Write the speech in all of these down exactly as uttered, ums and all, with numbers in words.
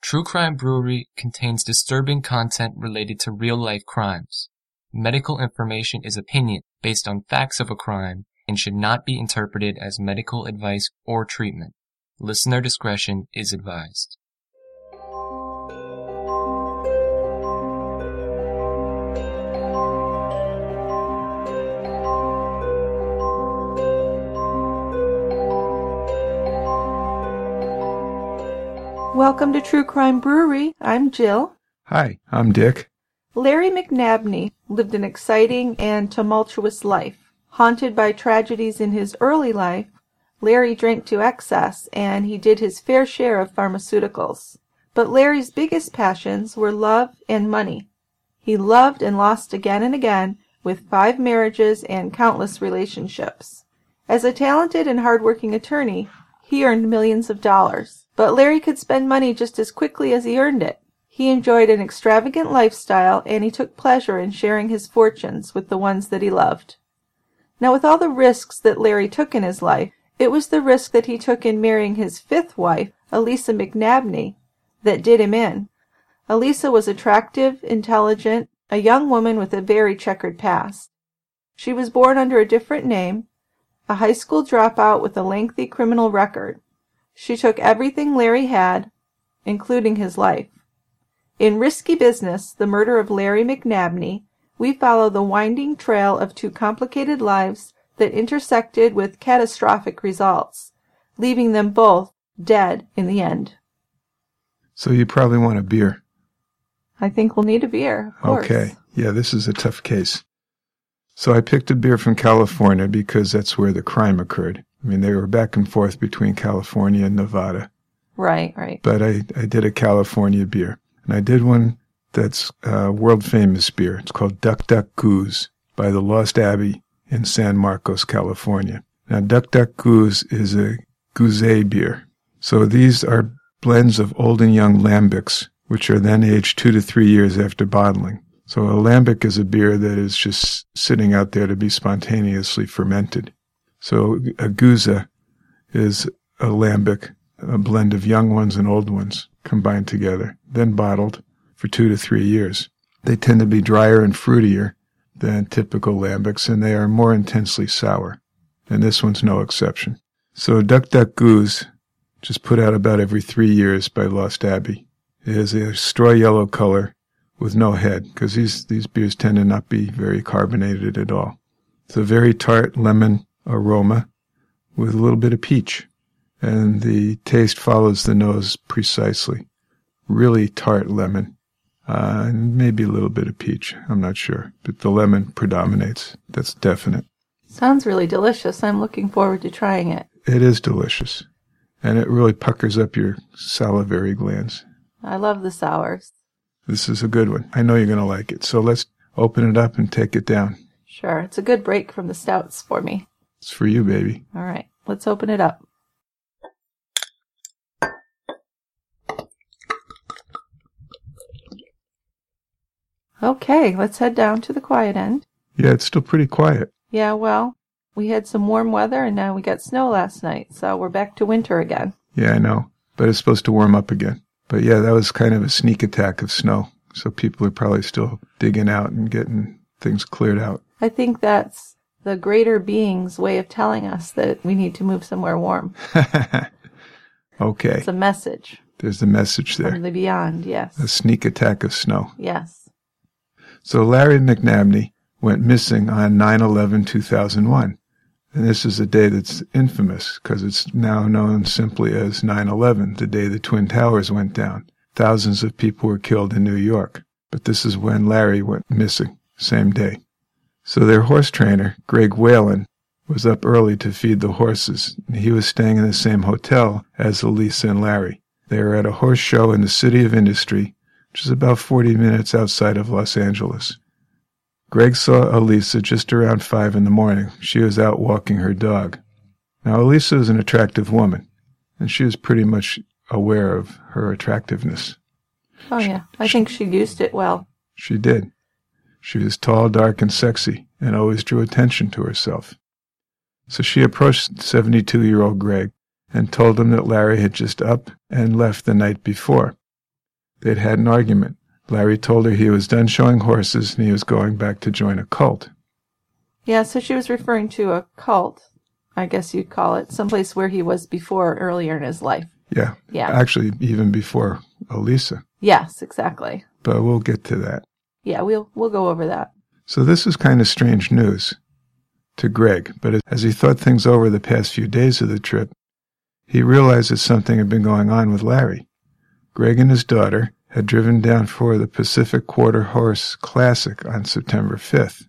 True Crime Brewery contains disturbing content related to real-life crimes. Medical information is opinion based on facts of a crime and should not be interpreted as medical advice or treatment. Listener discretion is advised. Welcome to True Crime Brewery. I'm Jill. Hi, I'm Dick. Larry McNabney lived an exciting and tumultuous life. Haunted by tragedies in his early life, Larry drank to excess and he did his fair share of pharmaceuticals. But Larry's biggest passions were love and money. He loved and lost again and again with five marriages and countless relationships. As a talented and hardworking attorney, he earned millions of dollars. But Larry could spend money just as quickly as he earned it. He enjoyed an extravagant lifestyle, and he took pleasure in sharing his fortunes with the ones that he loved. Now, with all the risks that Larry took in his life, it was the risk that he took in marrying his fifth wife, Elisa McNabney, that did him in. Elisa was attractive, intelligent, a young woman with a very checkered past. She was born under a different name, a high school dropout with a lengthy criminal record. She took everything Larry had, including his life. In Risky Business, the murder of Larry McNabney, we follow the winding trail of two complicated lives that intersected with catastrophic results, leaving them both dead in the end. So you probably want a beer. I think we'll need a beer, of course. Okay. Yeah, this is a tough case. So I picked a beer from California because that's where the crime occurred. I mean, they were back and forth between California and Nevada. Right, right. But I, I did a California beer. And I did one that's a world-famous beer. It's called Duck Duck Goose by the Lost Abbey in San Marcos, California. Now, Duck Duck Goose is a Gouze beer. So these are blends of old and young lambics, which are then aged two to three years after bottling. So a lambic is a beer that is just sitting out there to be spontaneously fermented. So a Gouze is a lambic, a blend of young ones and old ones combined together, then bottled for two to three years. They tend to be drier and fruitier than typical lambics, and they are more intensely sour. And this one's no exception. So Duck Duck Goose, just put out about every three years by Lost Abbey, is a straw yellow color with no head, because these, these beers tend to not be very carbonated at all. It's a very tart lemon aroma with a little bit of peach, and the taste follows the nose precisely. Really tart lemon, uh, and maybe a little bit of peach. I'm not sure, but the lemon predominates. That's definite. Sounds really delicious. I'm looking forward to trying it. It is delicious, and it really puckers up your salivary glands. I love the sours. This is a good one. I know you're going to like it. So let's open it up and take it down. Sure. It's a good break from the stouts for me. It's for you, baby. All right. Let's open it up. Okay. Let's head down to the quiet end. Yeah, it's still pretty quiet. Yeah, well, we had some warm weather and now we got snow last night, so we're back to winter again. Yeah, I know. But it's supposed to warm up again. But yeah, that was kind of a sneak attack of snow. So people are probably still digging out and getting things cleared out. I think that's the greater being's way of telling us that we need to move somewhere warm. Okay. It's a message. There's the message there. From the beyond, yes. A sneak attack of snow. Yes. So Larry McNabney went missing on nine eleven two thousand one. And this is a day that's infamous because it's now known simply as nine eleven, the day the Twin Towers went down. Thousands of people were killed in New York. But this is when Larry went missing, same day. So their horse trainer, Greg Whalen, was up early to feed the horses. And he was staying in the same hotel as Elisa and Larry. They were at a horse show in the City of Industry, which is about forty minutes outside of Los Angeles. Greg saw Elisa just around five in the morning. She was out walking her dog. Now, Elisa is an attractive woman, and she was pretty much aware of her attractiveness. Oh, yeah. I think she used it well. She did. She was tall, dark, and sexy, and always drew attention to herself. So she approached seventy-two-year-old Greg and told him that Larry had just up and left the night before. They'd had an argument. Larry told her he was done showing horses and he was going back to join a cult. Yeah, so she was referring to a cult, I guess you'd call it, someplace where he was before, earlier in his life. Yeah. Yeah. Actually, even before Elisa. Yes, exactly. But we'll get to that. Yeah, we'll we'll go over that. So this is kind of strange news to Greg, but as he thought things over the past few days of the trip, he realized that something had been going on with Larry. Greg and his daughter had driven down for the Pacific Quarter Horse Classic on September fifth.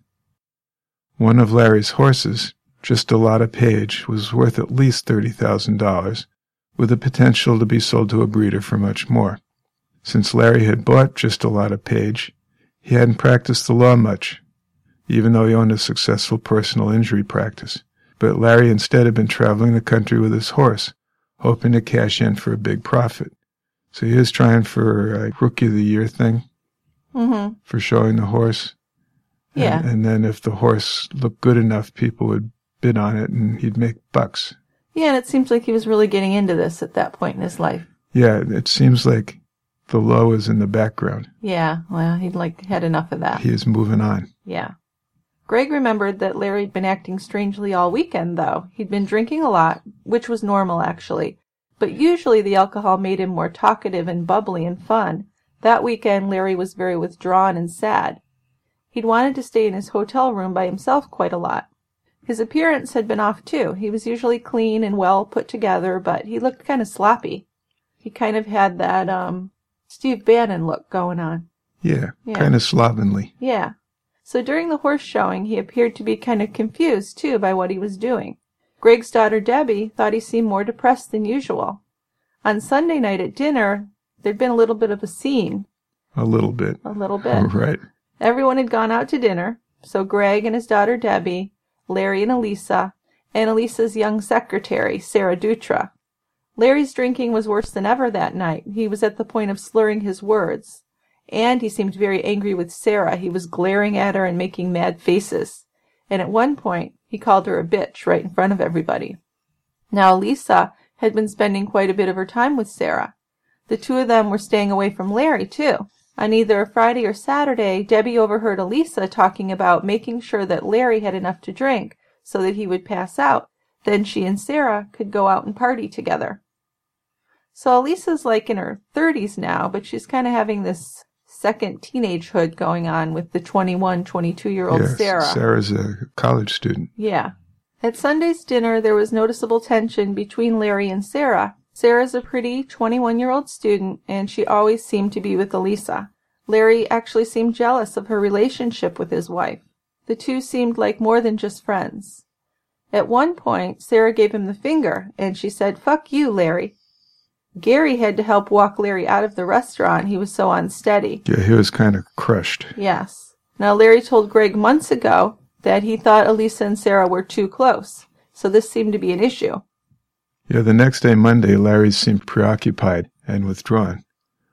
One of Larry's horses, Just a Lot of Page, was worth at least thirty thousand dollars, with the potential to be sold to a breeder for much more. Since Larry had bought Just a Lot of Page, he hadn't practiced the law much, even though he owned a successful personal injury practice. But Larry instead had been traveling the country with his horse, hoping to cash in for a big profit. So he was trying for a Rookie of the Year thing, Mm-hmm. for showing the horse. Yeah. And, and then if the horse looked good enough, people would bid on it and he'd make bucks. Yeah, and it seems like he was really getting into this at that point in his life. Yeah, it seems like the law is in the background. Yeah, well, he'd like had enough of that. He is moving on. Yeah. Greg remembered that Larry had been acting strangely all weekend, though. He'd been drinking a lot, which was normal, actually. But usually the alcohol made him more talkative and bubbly and fun. That weekend, Larry was very withdrawn and sad. He'd wanted to stay in his hotel room by himself quite a lot. His appearance had been off, too. He was usually clean and well put together, but he looked kind of sloppy. He kind of had that, um, Steve Bannon look going on. Yeah, Yeah. kind of slovenly. Yeah. So during the horse showing, he appeared to be kind of confused, too, by what he was doing. Greg's daughter, Debbie, thought he seemed more depressed than usual. On Sunday night at dinner, there'd been a little bit of a scene. A little bit. A little bit. Right. Everyone had gone out to dinner, so Greg and his daughter, Debbie, Larry and Elisa, and Elisa's young secretary, Sarah Dutra. Larry's drinking was worse than ever that night. He was at the point of slurring his words. And he seemed very angry with Sarah. He was glaring at her and making mad faces. And at one point, he called her a bitch right in front of everybody. Now, Elisa had been spending quite a bit of her time with Sarah. The two of them were staying away from Larry, too. On either Friday or Saturday, Debbie overheard Elisa talking about making sure that Larry had enough to drink so that he would pass out. Then she and Sarah could go out and party together. So Elisa's like in her thirties now, but she's kind of having this second teenagehood going on with the twenty-one, twenty-two-year-old Yes, Sarah. Sarah's a college student. Yeah. At Sunday's dinner, there was noticeable tension between Larry and Sarah. Sarah's a pretty twenty-one-year-old student, and she always seemed to be with Elisa. Larry actually seemed jealous of her relationship with his wife. The two seemed like more than just friends. At one point, Sarah gave him the finger, and she said, "Fuck you, Larry." Gary had to help walk Larry out of the restaurant. He was so unsteady. Yeah, he was kind of crushed. Yes. Now, Larry told Greg months ago that he thought Elisa and Sarah were too close, so this seemed to be an issue. Yeah, the next day, Monday, Larry seemed preoccupied and withdrawn.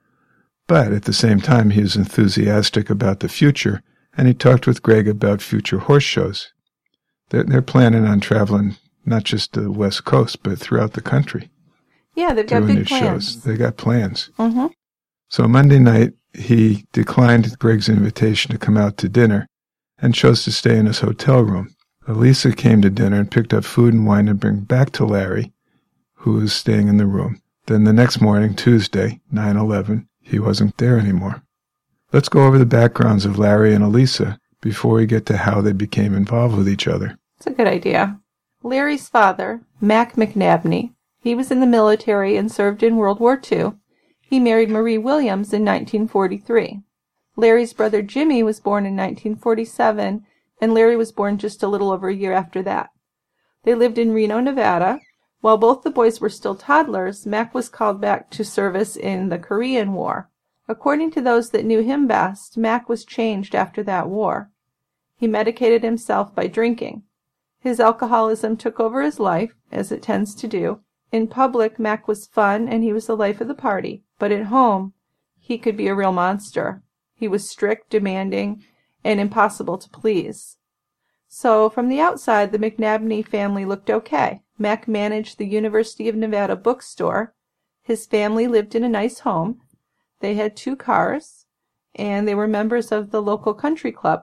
But at the same time, he was enthusiastic about the future, and he talked with Greg about future horse shows. They're, they're planning on traveling not just to the West Coast, but throughout the country. Yeah, they've got doing big these plans. shows. They got plans. Mm-hmm. So Monday night, he declined Greg's invitation to come out to dinner and chose to stay in his hotel room. Elisa came to dinner and picked up food and wine to bring back to Larry, who was staying in the room. Then the next morning, Tuesday, nine eleven, he wasn't there anymore. Let's go over the backgrounds of Larry and Elisa before we get to how they became involved with each other. It's a good idea. Larry's father, Mac McNabney, he was in the military and served in World War Two. He married Marie Williams in nineteen forty-three. Larry's brother Jimmy was born in nineteen forty-seven, and Larry was born just a little over a year after that. They lived in Reno, Nevada. While both the boys were still toddlers, Mac was called back to service in the Korean War. According to those that knew him best, Mac was changed after that war. He medicated himself by drinking. His alcoholism took over his life, as it tends to do. In public, Mac was fun, and he was the life of the party. But at home, he could be a real monster. He was strict, demanding, and impossible to please. So, from the outside, the McNabney family looked okay. Mac managed the University of Nevada bookstore. His family lived in a nice home. They had two cars, and they were members of the local country club.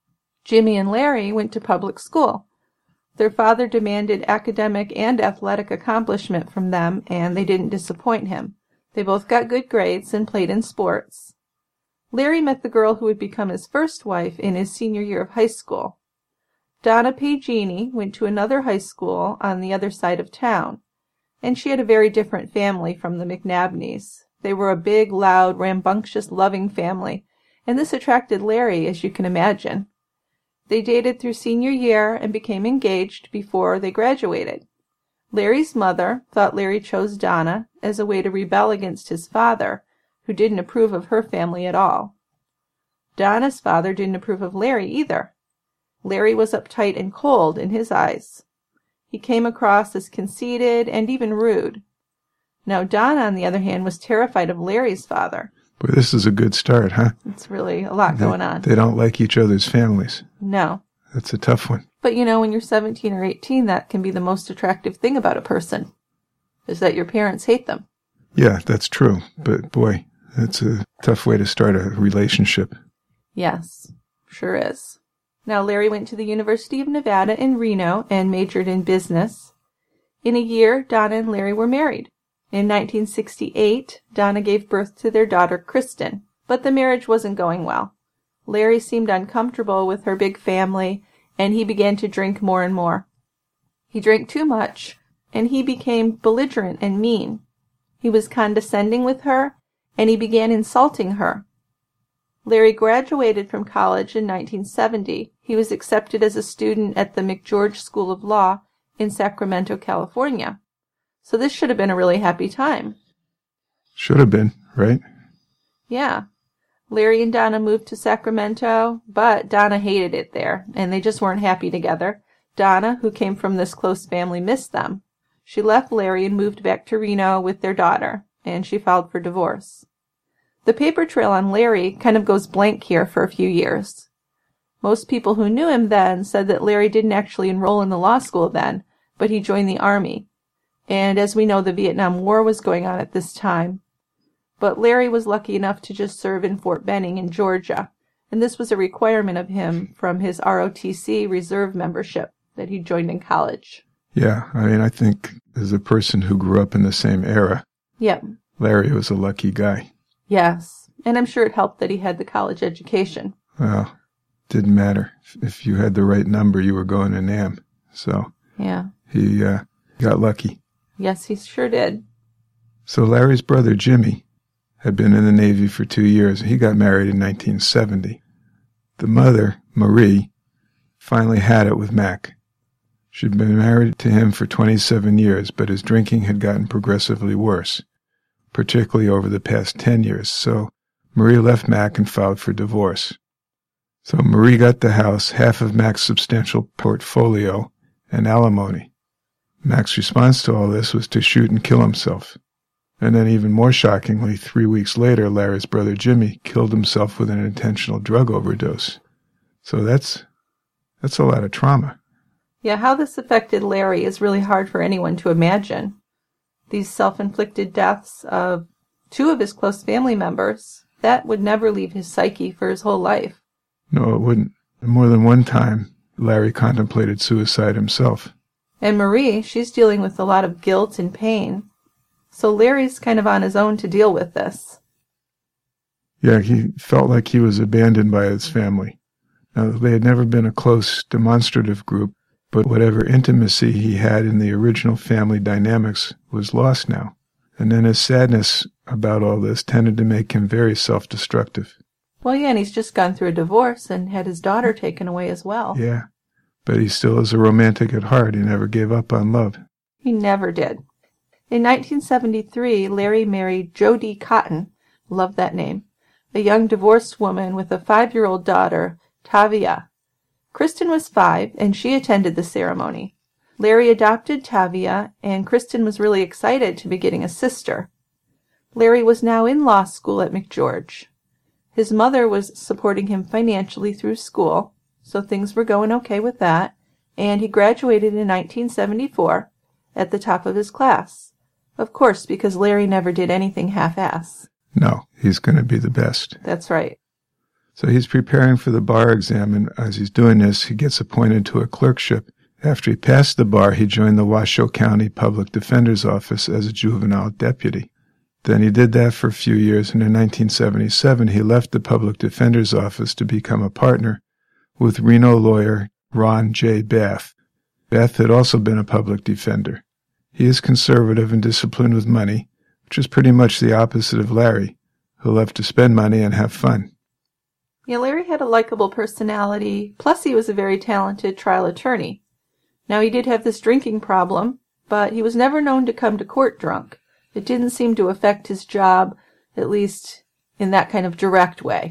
Jimmy and Larry went to public school. Their father demanded academic and athletic accomplishment from them, and they didn't disappoint him. They both got good grades and played in sports. Larry met the girl who would become his first wife in his senior year of high school. Donna Pagini went to another high school on the other side of town, and she had a very different family from the McNabneys. They were a big, loud, rambunctious, loving family, and this attracted Larry, as you can imagine. They dated through senior year and became engaged before they graduated. Larry's mother thought Larry chose Donna as a way to rebel against his father, who didn't approve of her family at all. Donna's father didn't approve of Larry either. Larry was uptight and cold in his eyes. He came across as conceited and even rude. Now Donna, on the other hand, was terrified of Larry's father. Boy, this is a good start, huh? It's really a lot they, going on. They don't like each other's families. No. That's a tough one. But you know, when you're seventeen or eighteen, that can be the most attractive thing about a person, is that your parents hate them. Yeah, that's true. But boy, that's a tough way to start a relationship. Yes, sure is. Now, Larry went to the University of Nevada in Reno and majored in business. In a year, Donna and Larry were married. In nineteen sixty-eight, Donna gave birth to their daughter, Kristen, but the marriage wasn't going well. Larry seemed uncomfortable with her big family, and he began to drink more and more. He drank too much, and he became belligerent and mean. He was condescending with her, and he began insulting her. Larry graduated from college in nineteen seventy. He was accepted as a student at the McGeorge School of Law in Sacramento, California. So this should have been a really happy time. Should have been, right? Yeah. Larry and Donna moved to Sacramento, but Donna hated it there, and they just weren't happy together. Donna, who came from this close family, missed them. She left Larry and moved back to Reno with their daughter, and she filed for divorce. The paper trail on Larry kind of goes blank here for a few years. Most people who knew him then said that Larry didn't actually enroll in the law school then, but he joined the Army. And as we know, the Vietnam War was going on at this time. But Larry was lucky enough to just serve in Fort Benning in Georgia, and this was a requirement of him from his R O T C reserve membership that he joined in college. Yeah, I mean, I think as a person who grew up in the same era, Yep. Larry was a lucky guy. Yes, and I'm sure it helped that he had the college education. Well, didn't matter. If you had the right number, you were going to NAM. So Yeah. he uh, got lucky. Yes, he sure did. So Larry's brother, Jimmy, had been in the Navy for two years. He got married in nineteen seventy. The mother, Marie, finally had it with Mac. She'd been married to him for twenty-seven years, but his drinking had gotten progressively worse, particularly over the past ten years. So Marie left Mac and filed for divorce. So Marie got the house, half of Mac's substantial portfolio, and alimony. Mac's response to all this was to shoot and kill himself. And then even more shockingly, three weeks later, Larry's brother Jimmy killed himself with an intentional drug overdose. So that's that's a lot of trauma. Yeah, how this affected Larry is really hard for anyone to imagine. These self-inflicted deaths of two of his close family members, that would never leave his psyche for his whole life. No, it wouldn't. More than one time, Larry contemplated suicide himself. And Marie, she's dealing with a lot of guilt and pain. So Larry's kind of on his own to deal with this. Yeah, he felt like he was abandoned by his family. Now, they had never been a close, demonstrative group, but whatever intimacy he had in the original family dynamics was lost now. And then his sadness about all this tended to make him very self-destructive. Well, yeah, and he's just gone through a divorce and had his daughter taken away as well. Yeah, but he still is a romantic at heart. He never gave up on love. He never did. In nineteen seventy-three, Larry married Jody Cotton, love that name, a young divorced woman with a five-year-old daughter, Tavia. Kristen was five, and she attended the ceremony. Larry adopted Tavia, and Kristen was really excited to be getting a sister. Larry was now in law school at McGeorge. His mother was supporting him financially through school, so things were going okay with that, and he graduated in nineteen seventy-four at the top of his class. Of course, because Larry never did anything half-ass. No, he's going to be the best. That's right. So he's preparing for the bar exam, and as he's doing this, he gets appointed to a clerkship. After he passed the bar, he joined the Washoe County Public Defender's Office as a juvenile deputy. Then he did that for a few years, and in nineteen seventy-seven, he left the Public Defender's Office to become a partner with Reno lawyer Ron J. Bath. Bath had also been a public defender. He is conservative and disciplined with money, which is pretty much the opposite of Larry, who loved to spend money and have fun. Yeah, Larry had a likable personality, plus he was a very talented trial attorney. Now, he did have this drinking problem, but he was never known to come to court drunk. It didn't seem to affect his job, at least in that kind of direct way.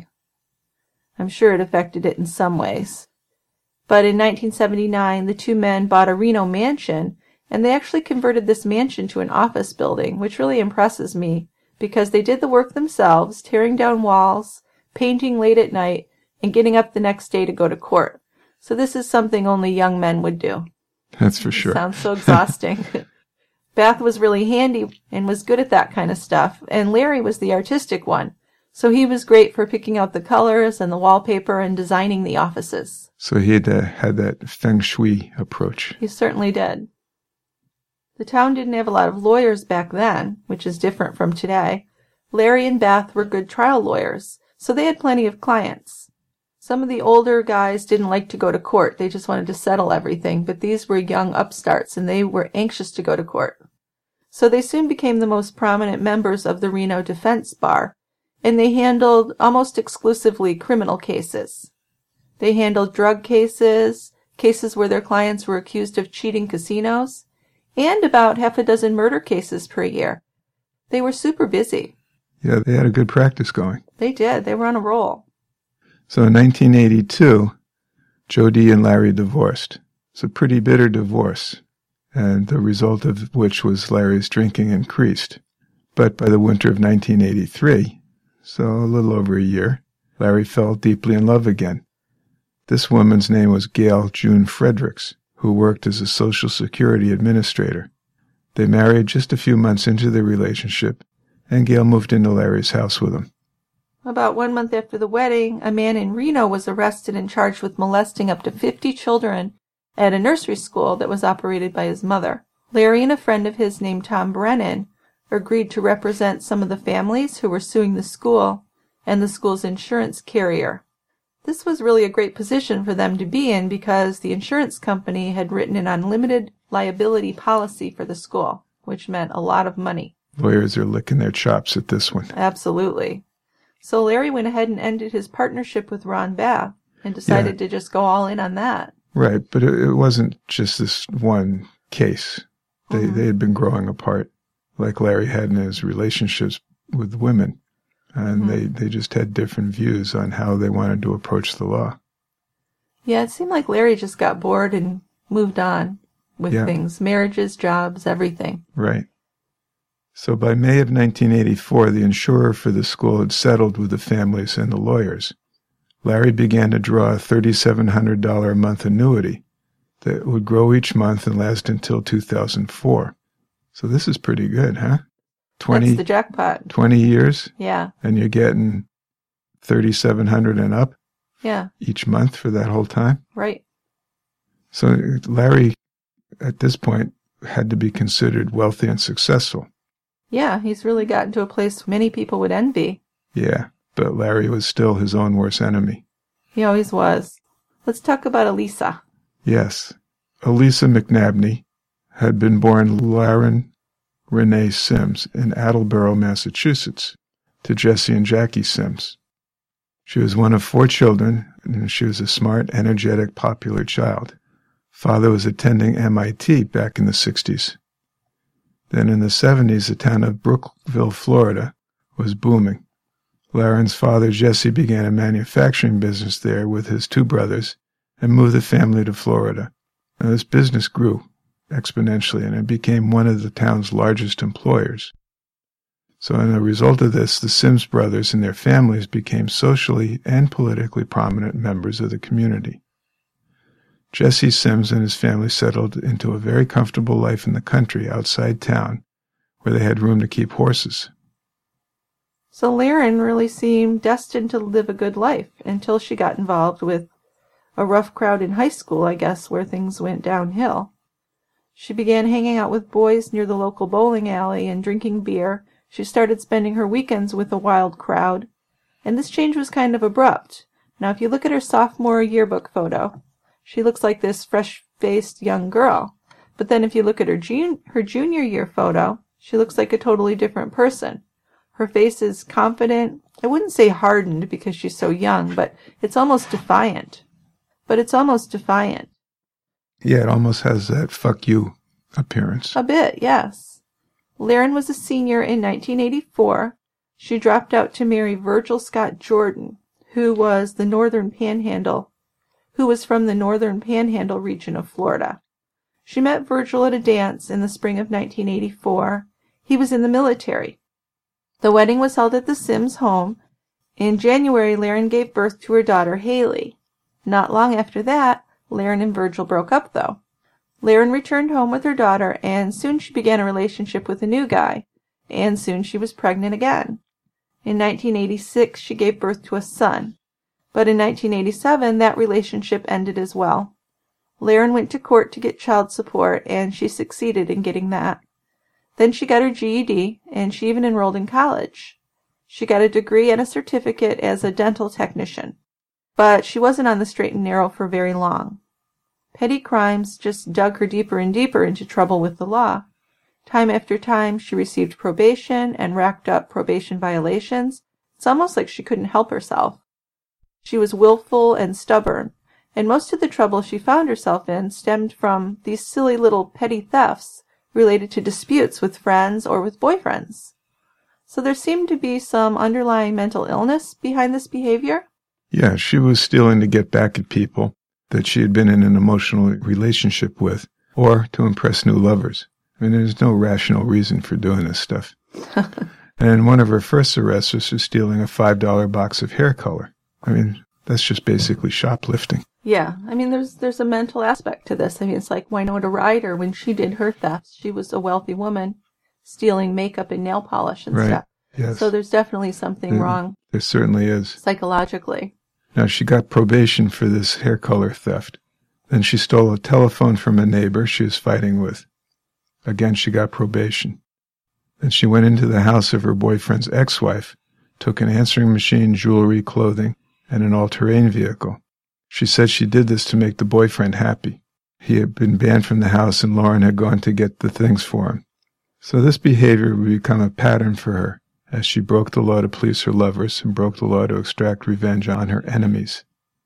I'm sure it affected it in some ways. But in nineteen seventy-nine, the two men bought a Reno mansion, and they actually converted this mansion to an office building, which really impresses me, because they did the work themselves, tearing down walls, painting late at night, and getting up the next day to go to court. So this is something only young men would do. That's for sure. It sounds so exhausting. Bath was really handy and was good at that kind of stuff, and Larry was the artistic one. So he was great for picking out the colors and the wallpaper and designing the offices. So he had, uh, had that feng shui approach. He certainly did. The town didn't have a lot of lawyers back then, which is different from today. Larry and Bath were good trial lawyers, so they had plenty of clients. Some of the older guys didn't like to go to court. They just wanted to settle everything, but these were young upstarts, and they were anxious to go to court. So they soon became the most prominent members of the Reno Defense Bar, and they handled almost exclusively criminal cases. They handled drug cases, cases where their clients were accused of cheating casinos, and about half a dozen murder cases per year. They were super busy. Yeah, they had a good practice going. They did. They were on a roll. So in nineteen eighty-two, Jody and Larry divorced. It's a pretty bitter divorce, and the result of which was Larry's drinking increased. But by the winter of nineteen eighty-three, so a little over a year, Larry fell deeply in love again. This woman's name was Gail June Fredericks, who worked as a Social Security administrator. They married just a few months into their relationship, and Gail moved into Larry's house with him. About one month after the wedding, a man in Reno was arrested and charged with molesting up to fifty children at a nursery school that was operated by his mother. Larry and a friend of his named Tom Brennan agreed to represent some of the families who were suing the school and the school's insurance carrier. This was really a great position for them to be in because the insurance company had written an unlimited liability policy for the school, which meant a lot of money. Lawyers are licking their chops at this one. Absolutely. So Larry went ahead and ended his partnership with Ron Bath and decided Yeah. to just go all in on that. Right, but it, it wasn't just this one case. They Mhm. they had been growing apart, like Larry had in his relationships with women. And Mhm. they, they just had different views on how they wanted to approach the law. Yeah, it seemed like Larry just got bored and moved on with Yeah. things, marriages, jobs, everything. Right. So by May of nineteen eighty-four, the insurer for the school had settled with the families and the lawyers. Larry began to draw a three thousand seven hundred dollars a month annuity that would grow each month and last until two thousand four. So this is pretty good, huh? twenty, That's the jackpot. twenty years, Yeah, and you're getting three thousand seven hundred dollars and up yeah, each month for that whole time. right. So Larry, at this point, had to be considered wealthy and successful. Yeah, he's really gotten to a place many people would envy. Yeah, but Larry was still his own worst enemy. He always was. Let's talk about Elisa. Yes, Elisa McNabney had been born Lauren Renee Sims in Attleboro, Massachusetts, to Jesse and Jackie Sims. She was one of four children, and she was a smart, energetic, popular child. Father was attending M I T back in the sixties. Then in the seventies, the town of Brookville, Florida, was booming. Lauren's father, Jesse, began a manufacturing business there with his two brothers and moved the family to Florida. Now, this business grew exponentially, and it became one of the town's largest employers. So as a result of this, the Sims brothers and their families became socially and politically prominent members of the community. Jesse Sims and his family settled into a very comfortable life in the country outside town, where they had room to keep horses. So Laren really seemed destined to live a good life until she got involved with a rough crowd in high school, I guess, where things went downhill. She began hanging out with boys near the local bowling alley and drinking beer. She started spending her weekends with a wild crowd. And this change was kind of abrupt. Now, if you look at her sophomore yearbook photo, she looks like this fresh-faced young girl. But then if you look at her, jun- her junior year photo, she looks like a totally different person. Her face is confident. I wouldn't say hardened because she's so young, but it's almost defiant. But it's almost defiant. Yeah, it almost has that fuck you appearance. A bit, yes. Laren was a senior in nineteen eighty-four. She dropped out to marry Virgil Scott Jordan, who was the Northern Panhandle, who was from the Northern Panhandle region of Florida. She met Virgil at a dance in the spring of nineteen eighty-four. He was in the military. The wedding was held at the Sims home. In January, Laren gave birth to her daughter, Haley. Not long after that, Laren and Virgil broke up, though. Laren returned home with her daughter, and soon she began a relationship with a new guy, and soon she was pregnant again. In nineteen eighty-six, she gave birth to a son, but in nineteen eighty-seven, that relationship ended as well. Laren went to court to get child support, and she succeeded in getting that. Then she got her G E D, and she even enrolled in college. She got a degree and a certificate as a dental technician, but she wasn't on the straight and narrow for very long. Petty crimes just dug her deeper and deeper into trouble with the law. Time after time, she received probation and racked up probation violations. It's almost like she couldn't help herself. She was willful and stubborn, and most of the trouble she found herself in stemmed from these silly little petty thefts related to disputes with friends or with boyfriends. So there seemed to be some underlying mental illness behind this behavior. Yeah, she was stealing to get back at people that she had been in an emotional relationship with, or to impress new lovers. I mean, there's no rational reason for doing this stuff. And one of her first arrests was for stealing a five dollar box of hair color. I mean, that's just basically shoplifting. Yeah, I mean, there's there's a mental aspect to this. I mean, it's like Winona Ryder, when she did her thefts, she was a wealthy woman stealing makeup and nail polish and right. stuff. Yes. So there's definitely something there, wrong. There certainly is. Psychologically. Now, she got probation for this hair color theft. Then she stole a telephone from a neighbor she was fighting with. Again, she got probation. Then she went into the house of her boyfriend's ex-wife, took an answering machine, jewelry, clothing, and an all-terrain vehicle. She said she did this to make the boyfriend happy. He had been banned from the house, and Lauren had gone to get the things for him. So this behavior would become a pattern for her, as she broke the law to please her lovers and broke the law to extract revenge on her enemies.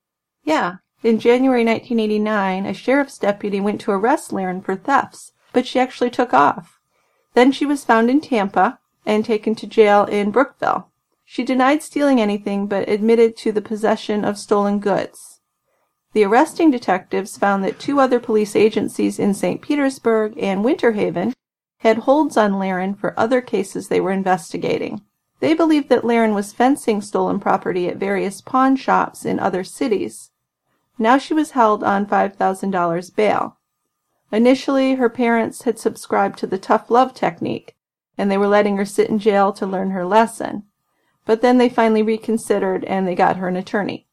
Yeah. In January nineteen eighty-nine, a sheriff's deputy went to arrest Laren for thefts, but she actually took off. Then she was found in Tampa and taken to jail in Brookville. She denied stealing anything, but admitted to the possession of stolen goods. The arresting detectives found that two other police agencies in Saint Petersburg and Winter Haven had holds on Laren for other cases they were investigating. They believed that Laren was fencing stolen property at various pawn shops in other cities. Now she was held on five thousand dollars bail. Initially, her parents had subscribed to the tough love technique, and they were letting her sit in jail to learn her lesson. But then they finally reconsidered, and they got her an attorney.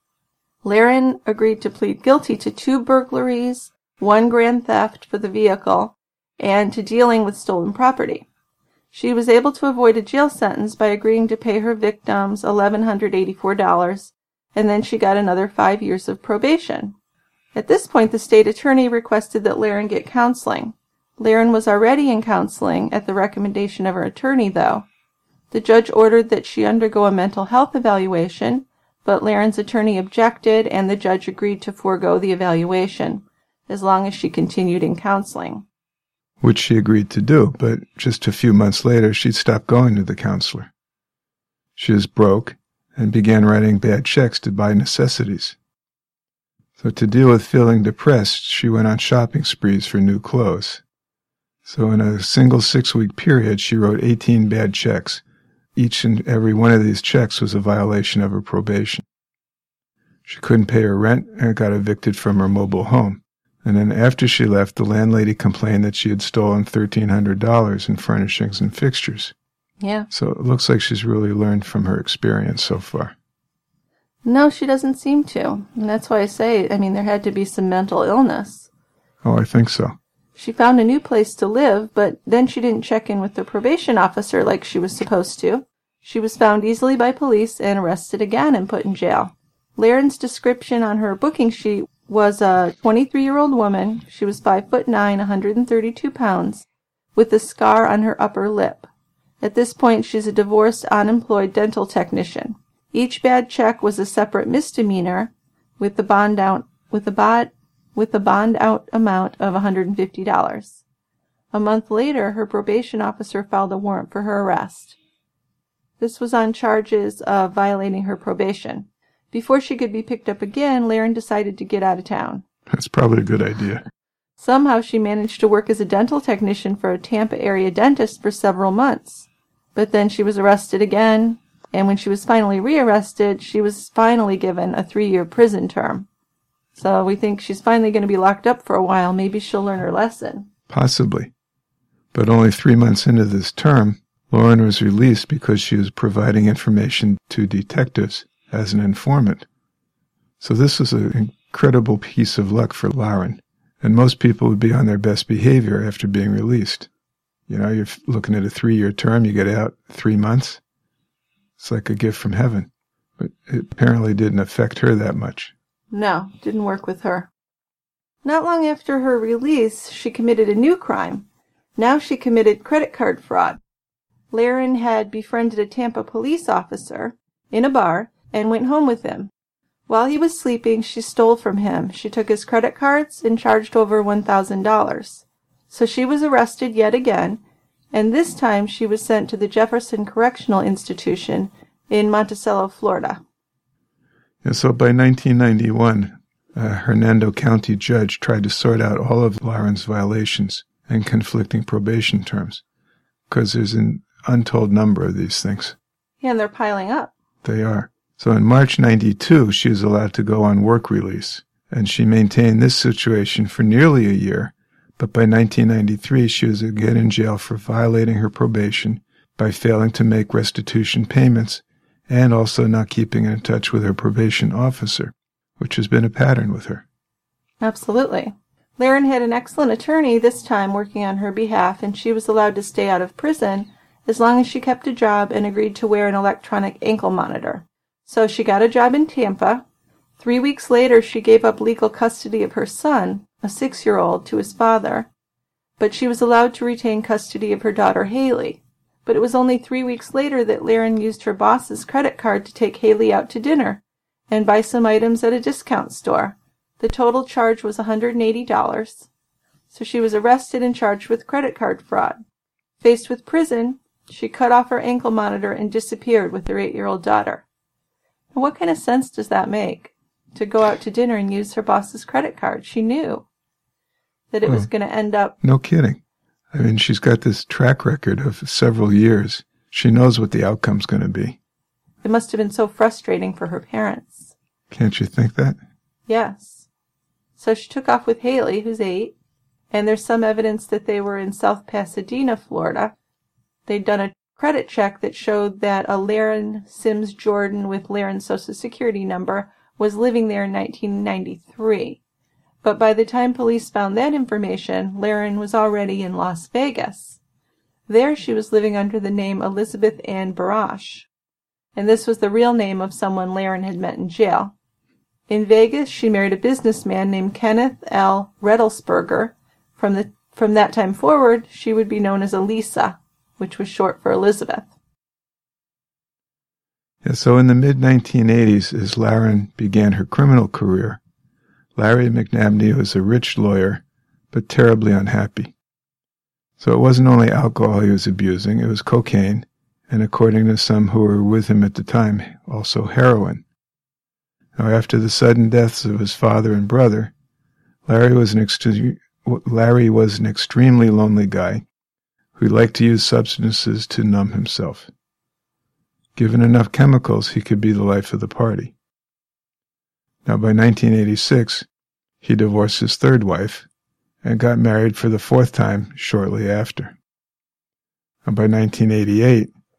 Laren agreed to plead guilty to two burglaries, one grand theft for the vehicle, and to dealing with stolen property. She was able to avoid a jail sentence by agreeing to pay her victims one thousand one hundred eighty-four dollars, and then she got another five years of probation. At this point, the state attorney requested that Laren get counseling. Laren was already in counseling at the recommendation of her attorney, though. The judge ordered that she undergo a mental health evaluation, but Laren's attorney objected, and the judge agreed to forego the evaluation, as long as she continued in counseling. Which she agreed to do, but just a few months later, she'd stopped going to the counselor. She was broke and began writing bad checks to buy necessities. So to deal with feeling depressed, she went on shopping sprees for new clothes. So in a single six-week period, she wrote eighteen bad checks. Each and every one of these checks was a violation of her probation. She couldn't pay her rent and got evicted from her mobile home. And then after she left, the landlady complained that she had stolen thirteen hundred dollars in furnishings and fixtures. Yeah. So it looks like she's really learned from her experience so far. No, she doesn't seem to. And that's why I say, I mean, there had to be some mental illness. Oh, I think so. She found a new place to live, but then she didn't check in with the probation officer like she was supposed to. She was found easily by police and arrested again and put in jail. Laren's description on her booking sheet was a twenty-three-year-old woman. She was five foot nine, one hundred thirty-two pounds, with a scar on her upper lip. At this point, she's a divorced, unemployed dental technician. Each bad check was a separate misdemeanor, with the bond out with the bond with the bond out amount of one hundred fifty dollars. A month later, her probation officer filed a warrant for her arrest. This was on charges of violating her probation. Before she could be picked up again, Laren decided to get out of town. That's probably a good idea. Somehow she managed to work as a dental technician for a Tampa area dentist for several months. But then she was arrested again, and when she was finally rearrested, she was finally given a three-year prison term. So we think she's finally going to be locked up for a while. Maybe she'll learn her lesson. Possibly. But only three months into this term, Lauren was released because she was providing information to detectives as an informant. So this was an incredible piece of luck for Lauren. And most people would be on their best behavior after being released. You know, you're looking at a three-year term, you get out three months. It's like a gift from heaven. But it apparently didn't affect her that much. No, didn't work with her. Not long after her release, she committed a new crime. Now she committed credit card fraud. Laren had befriended a Tampa police officer in a bar and went home with him. While he was sleeping, she stole from him. She took his credit cards and charged over one thousand dollars. So she was arrested yet again, and this time she was sent to the Jefferson Correctional Institution in Monticello, Florida. And so by nineteen ninety-one, a Hernando County judge tried to sort out all of Laren's violations and conflicting probation terms, because there's an untold number of these things. Yeah, and they're piling up. They are. So in March ninety-two, she was allowed to go on work release, and she maintained this situation for nearly a year, but by nineteen ninety-three, she was again in jail for violating her probation by failing to make restitution payments and also not keeping in touch with her probation officer, which has been a pattern with her. Absolutely. Laren had an excellent attorney this time working on her behalf, and she was allowed to stay out of prison as long as she kept a job and agreed to wear an electronic ankle monitor. So she got a job in Tampa. Three weeks later, she gave up legal custody of her son, a six-year-old, to his father, but she was allowed to retain custody of her daughter, Haley. But it was only three weeks later that Laren used her boss's credit card to take Haley out to dinner and buy some items at a discount store. The total charge was one hundred eighty dollars. So she was arrested and charged with credit card fraud. Faced with prison, she cut off her ankle monitor and disappeared with her eight-year-old daughter. And what kind of sense does that make? To go out to dinner and use her boss's credit card. She knew that it Oh, was going to end up... No kidding. I mean, she's got this track record of several years. She knows what the outcome's going to be. It must have been so frustrating for her parents. Can't you think that? Yes. So she took off with Haley, who's eight, and there's some evidence that they were in South Pasadena, Florida. They'd done a credit check that showed that a Laren Sims Jordan with Laren's Social Security number was living there in nineteen ninety-three. But by the time police found that information, Laren was already in Las Vegas. There she was living under the name Elizabeth Ann Barash, and this was the real name of someone Laren had met in jail. In Vegas, she married a businessman named Kenneth L. Redelsberger. From the from that time forward, she would be known as Elisa, which was short for Elizabeth. Yeah, so in the mid nineteen eighties, as Laren began her criminal career, Larry McNabney was a rich lawyer, but terribly unhappy. So it wasn't only alcohol he was abusing, it was cocaine, and according to some who were with him at the time, also heroin. Now, after the sudden deaths of his father and brother, Larry was an ext- Larry was an extremely lonely guy who liked to use substances to numb himself. Given enough chemicals, he could be the life of the party. Now, by nineteen eighty-six, he divorced his third wife and got married for the fourth time shortly after. And by nineteen eighty-eight,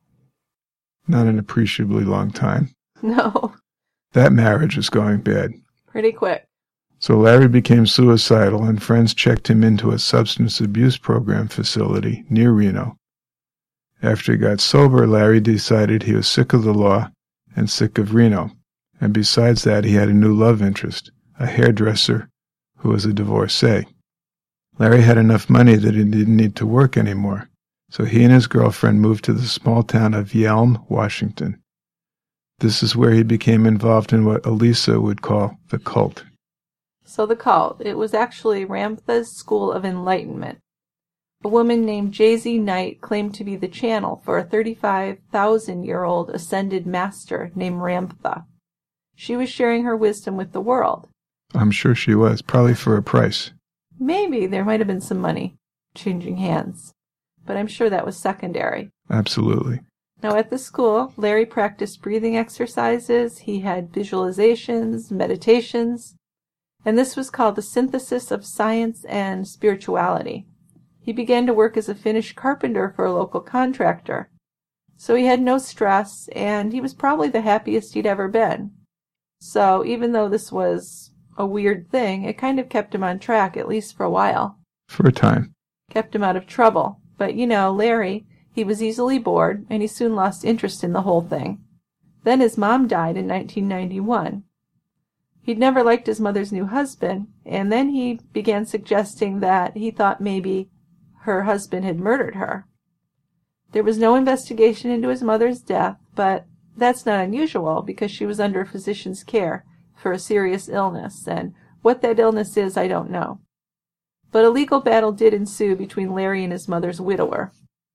Not an appreciably long time. No. That marriage was going bad. Pretty quick. So Larry became suicidal, and friends checked him into a substance abuse program facility near Reno. After he got sober, Larry decided he was sick of the law and sick of Reno. And besides that, he had a new love interest, a hairdresser who was a divorcee. Larry had enough money that he didn't need to work anymore, so he and his girlfriend moved to the small town of Yelm, Washington. This is where he became involved in what Elisa would call the cult. So the cult, it was actually Ramtha's School of Enlightenment. A woman named J Z Knight claimed to be the channel for a thirty-five thousand year old ascended master named Ramtha. She was sharing her wisdom with the world. I'm sure she was, probably for a price. Maybe there might have been some money changing hands, but I'm sure that was secondary. Absolutely. Now at the school, Larry practiced breathing exercises, he had visualizations, meditations, and this was called the synthesis of science and spirituality. He began to work as a finished carpenter for a local contractor. So he had no stress, and he was probably the happiest he'd ever been. So even though this was a weird thing, it kind of kept him on track, at least for a while. For a time. Kept him out of trouble. But, you know, Larry, he was easily bored, and he soon lost interest in the whole thing. Then his mom died in nineteen ninety-one. He'd never liked his mother's new husband, and then he began suggesting that he thought maybe her husband had murdered her. There was no investigation into his mother's death, but that's not unusual because she was under a physician's care for a serious illness, and what that illness is, I don't know. But a legal battle did ensue between Larry and his mother's widower.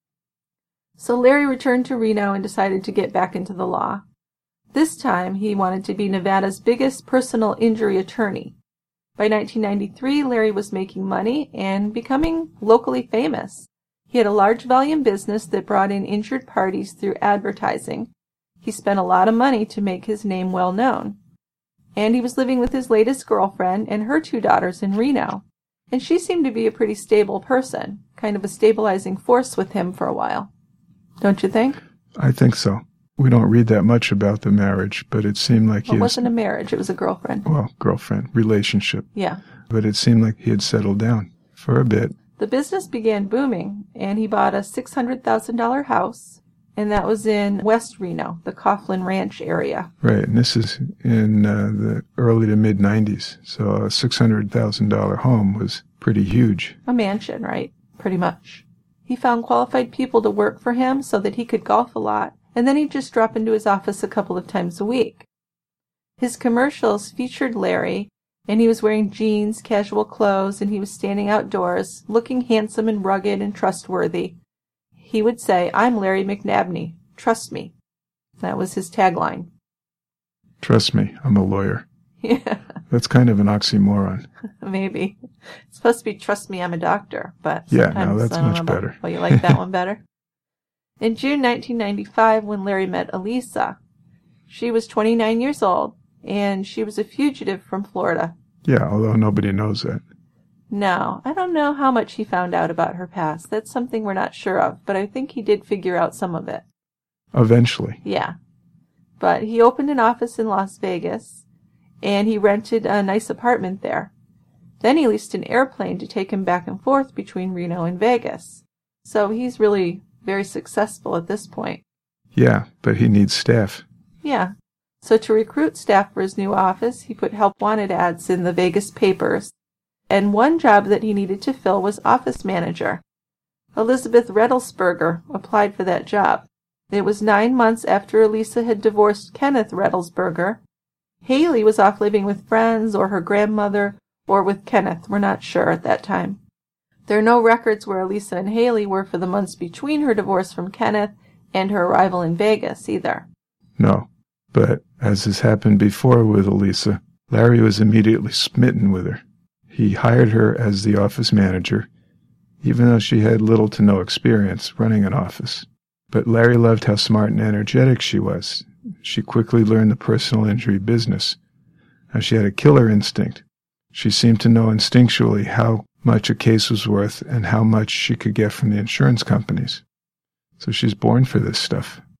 So Larry returned to Reno and decided to get back into the law. This time, he wanted to be Nevada's biggest personal injury attorney. By nineteen ninety-three, Larry was making money and becoming locally famous. He had a large volume business that brought in injured parties through advertising. He spent a lot of money to make his name well known. And he was living with his latest girlfriend and her two daughters in Reno. And she seemed to be a pretty stable person, kind of a stabilizing force with him for a while. Don't you think? I think so. We don't read that much about the marriage, but it seemed like he Well, it was... wasn't a marriage, it was a girlfriend. Well, girlfriend, relationship. Yeah. But it seemed like he had settled down for a bit. The business began booming, and he bought a six hundred thousand dollars house, and that was in West Reno, the Coughlin Ranch area. Right, and this is in uh, the early to mid-nineties, so a six hundred thousand dollars home was pretty huge. A mansion, right? Pretty much. He found qualified people to work for him so that he could golf a lot, and then he'd just drop into his office a couple of times a week. His commercials featured Larry, and he was wearing jeans, casual clothes, and he was standing outdoors, looking handsome and rugged and trustworthy. He would say, "I'm Larry McNabney. Trust me." That was his tagline. Trust me, I'm a lawyer. Yeah, That's kind of an oxymoron. maybe. It's supposed to be, "Trust me, I'm a doctor," but Yeah, sometimes no, that's I don't much know about- better. Well, you like that one better? In June nineteen ninety-five, when Larry met Elisa, she was twenty-nine years old, and she was a fugitive from Florida. Yeah, although nobody knows that. No, I don't know how much he found out about her past. That's something we're not sure of, but I think he did figure out some of it. Eventually. Yeah. But he opened an office in Las Vegas, and he rented a nice apartment there. Then he leased an airplane to take him back and forth between Reno and Vegas. So he's really very successful at this point. Yeah, but he needs staff. Yeah. So to recruit staff for his new office, he put help wanted ads in the Vegas papers. And one job that he needed to fill was office manager. Elizabeth Rettelsberger applied for that job. It was nine months after Elisa had divorced Kenneth Rettelsberger. Haley was off living with friends or her grandmother or with Kenneth. We're not sure at that time. There are no records where Elisa and Haley were for the months between her divorce from Kenneth and her arrival in Vegas either. No, but as has happened before with Elisa, Larry was immediately smitten with her. He hired her as the office manager, even though she had little to no experience running an office. But Larry loved how smart and energetic she was. She quickly learned the personal injury business. Now, she had a killer instinct. She seemed to know instinctually how much a case was worth and how much she could get from the insurance companies. So she's born for this stuff.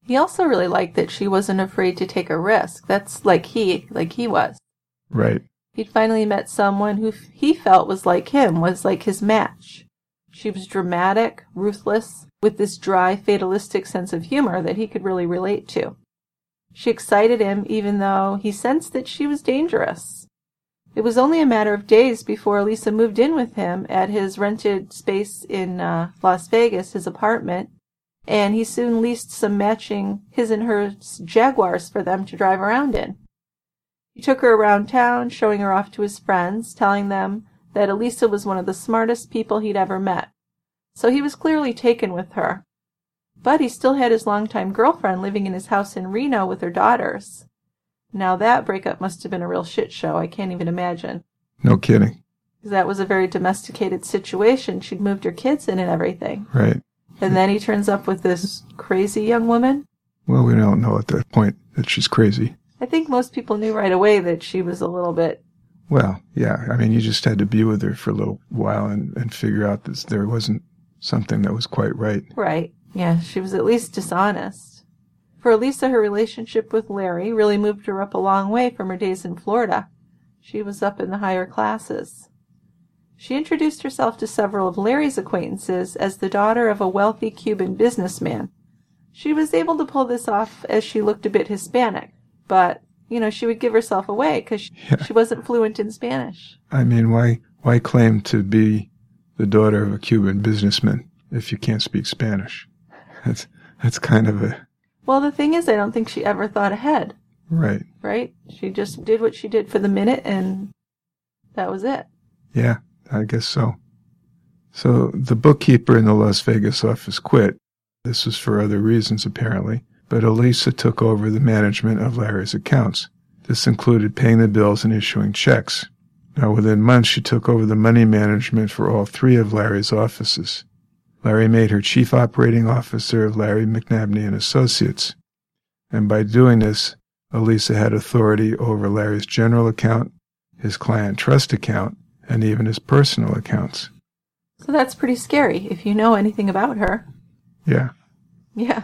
He also really liked that she wasn't afraid to take a risk. That's like he, like he was. Right. He'd finally met someone who he felt was like him, was like his match. She was dramatic, ruthless, with this dry, fatalistic sense of humor that he could really relate to. She excited him even though he sensed that she was dangerous. It was only a matter of days before Elisa moved in with him at his rented space in uh, Las Vegas, his apartment, and he soon leased some matching his and her Jaguars for them to drive around in. He took her around town, showing her off to his friends, telling them that Elisa was one of the smartest people he'd ever met. So he was clearly taken with her. But he still had his longtime girlfriend living in his house in Reno with her daughters. Now that breakup must have been a real shit show. I can't even imagine. No kidding. That was a very domesticated situation. She'd moved her kids in and everything. Right. And then he turns up with this crazy young woman? Well, we don't know at that point that she's crazy. I think most people knew right away that she was a little bit... Well, yeah. I mean, you just had to be with her for a little while and, and figure out that there wasn't something that was quite right. Right. Yeah, she was at least dishonest. For Elisa, her relationship with Larry really moved her up a long way from her days in Florida. She was up in the higher classes. She introduced herself to several of Larry's acquaintances as the daughter of a wealthy Cuban businessman. She was able to pull this off as she looked a bit Hispanic, but, you know, she would give herself away because she, yeah. she wasn't fluent in Spanish. I mean, why why claim to be the daughter of a Cuban businessman if you can't speak Spanish? That's that's kind of a... Well, the thing is, I don't think she ever thought ahead. Right. Right? She just did what she did for the minute, and that was it. Yeah, I guess so. So the bookkeeper in the Las Vegas office quit. This was for other reasons, apparently. But Elisa took over the management of Larry's accounts. This included paying the bills and issuing checks. Now, within months, she took over the money management for all three of Larry's offices. Larry made her chief operating officer of Larry McNabney and Associates. And by doing this, Elisa had authority over Larry's general account, his client trust account, and even his personal accounts. So that's pretty scary if you know anything about her. Yeah. Yeah.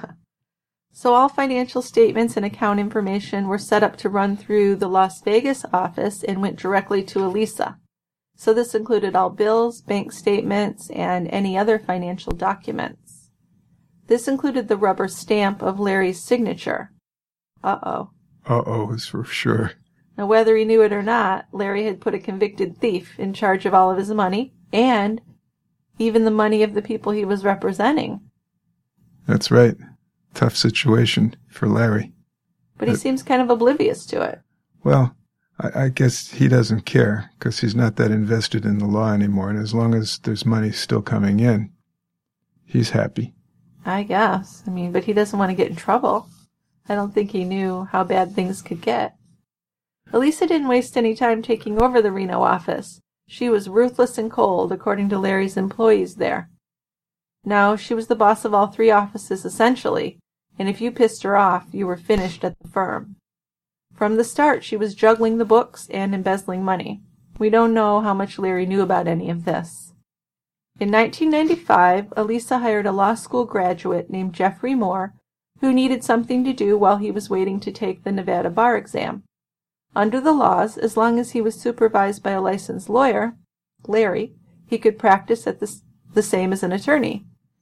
So all financial statements and account information were set up to run through the Las Vegas office and went directly to Elisa. So this included all bills, bank statements, and any other financial documents. This included the rubber stamp of Larry's signature. Uh-oh. Uh-oh is for sure. Now, whether he knew it or not, Larry had put a convicted thief in charge of all of his money, and even the money of the people he was representing. That's right. Tough situation for Larry. But he but, seems kind of oblivious to it. Well, I, I guess he doesn't care, because he's not that invested in the law anymore, and as long as there's money still coming in, he's happy. I guess. I mean, but he doesn't want to get in trouble. I don't think he knew how bad things could get. Elisa didn't waste any time taking over the Reno office. She was ruthless and cold, according to Larry's employees there. Now, she was the boss of all three offices, essentially, and if you pissed her off, you were finished at the firm. From the start, she was juggling the books and embezzling money. We don't know how much Larry knew about any of this. In nineteen ninety-five, Elisa hired a law school graduate named Jeffrey Moore, who needed something to do while he was waiting to take the Nevada bar exam. Under the laws, as long as he was supervised by a licensed lawyer, Larry, he could practice at the, the same as an attorney.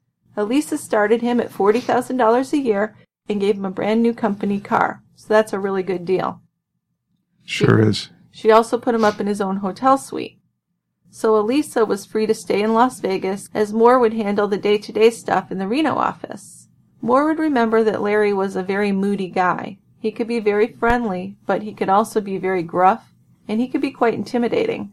Elisa started him at forty thousand dollars a year and gave him a brand new company car, so that's a really good deal. Sure she, is. She also put him up in his own hotel suite. So Elisa was free to stay in Las Vegas, as Moore would handle the day-to-day stuff in the Reno office. Moore would remember that Larry was a very moody guy. He could be very friendly, but he could also be very gruff, and he could be quite intimidating.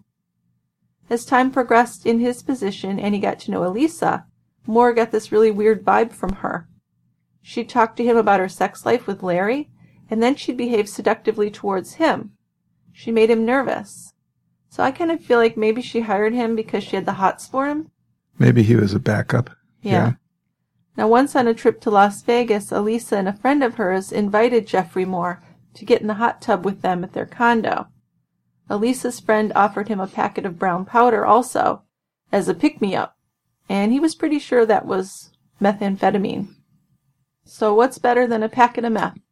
As time progressed in his position and he got to know Elisa, Moore got this really weird vibe from her. She'd talk to him about her sex life with Larry, and then she'd behave seductively towards him. She made him nervous. So I kind of feel like maybe she hired him because she had the hots for him. Maybe he was a backup. Yeah. yeah. Now, once on a trip to Las Vegas, Elisa and a friend of hers invited Jeffrey Moore to get in the hot tub with them at their condo. Elisa's friend offered him a packet of brown powder also, as a pick-me-up, and he was pretty sure that was methamphetamine. So what's better than a packet of meth?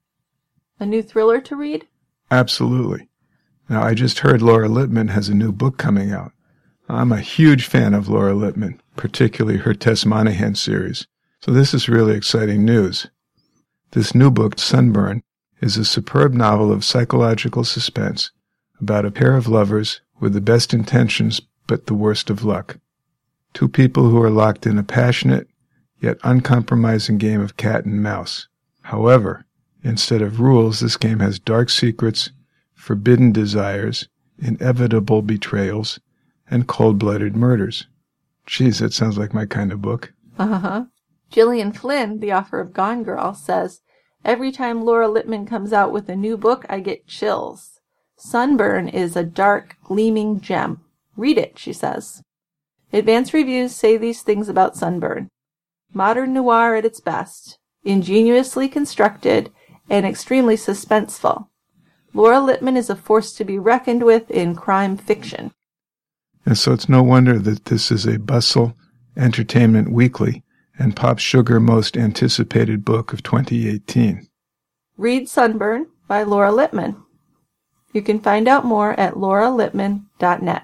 A new thriller to read? Absolutely. Now, I just heard Laura Lippman has a new book coming out. I'm a huge fan of Laura Lippman, particularly her Tess Monahan series. So this is really exciting news. This new book, Sunburn, is a superb novel of psychological suspense about a pair of lovers with the best intentions but the worst of luck. Two people who are locked in a passionate yet uncompromising game of cat and mouse. However, instead of rules, this game has dark secrets, forbidden desires, inevitable betrayals, and cold-blooded murders. Geez, that sounds like my kind of book. Uh-huh. Gillian Flynn, the author of Gone Girl, says, "Every time Laura Lippman comes out with a new book, I get chills. Sunburn is a dark, gleaming gem. Read it," she says. Advanced reviews say these things about Sunburn. Modern noir at its best, ingeniously constructed, and extremely suspenseful. Laura Lippman is a force to be reckoned with in crime fiction. And so it's no wonder that this is a Bustle Entertainment Weekly and Pop Sugar most anticipated book of twenty eighteen. Read Sunburn by Laura Lippman. You can find out more at laura lippman dot net.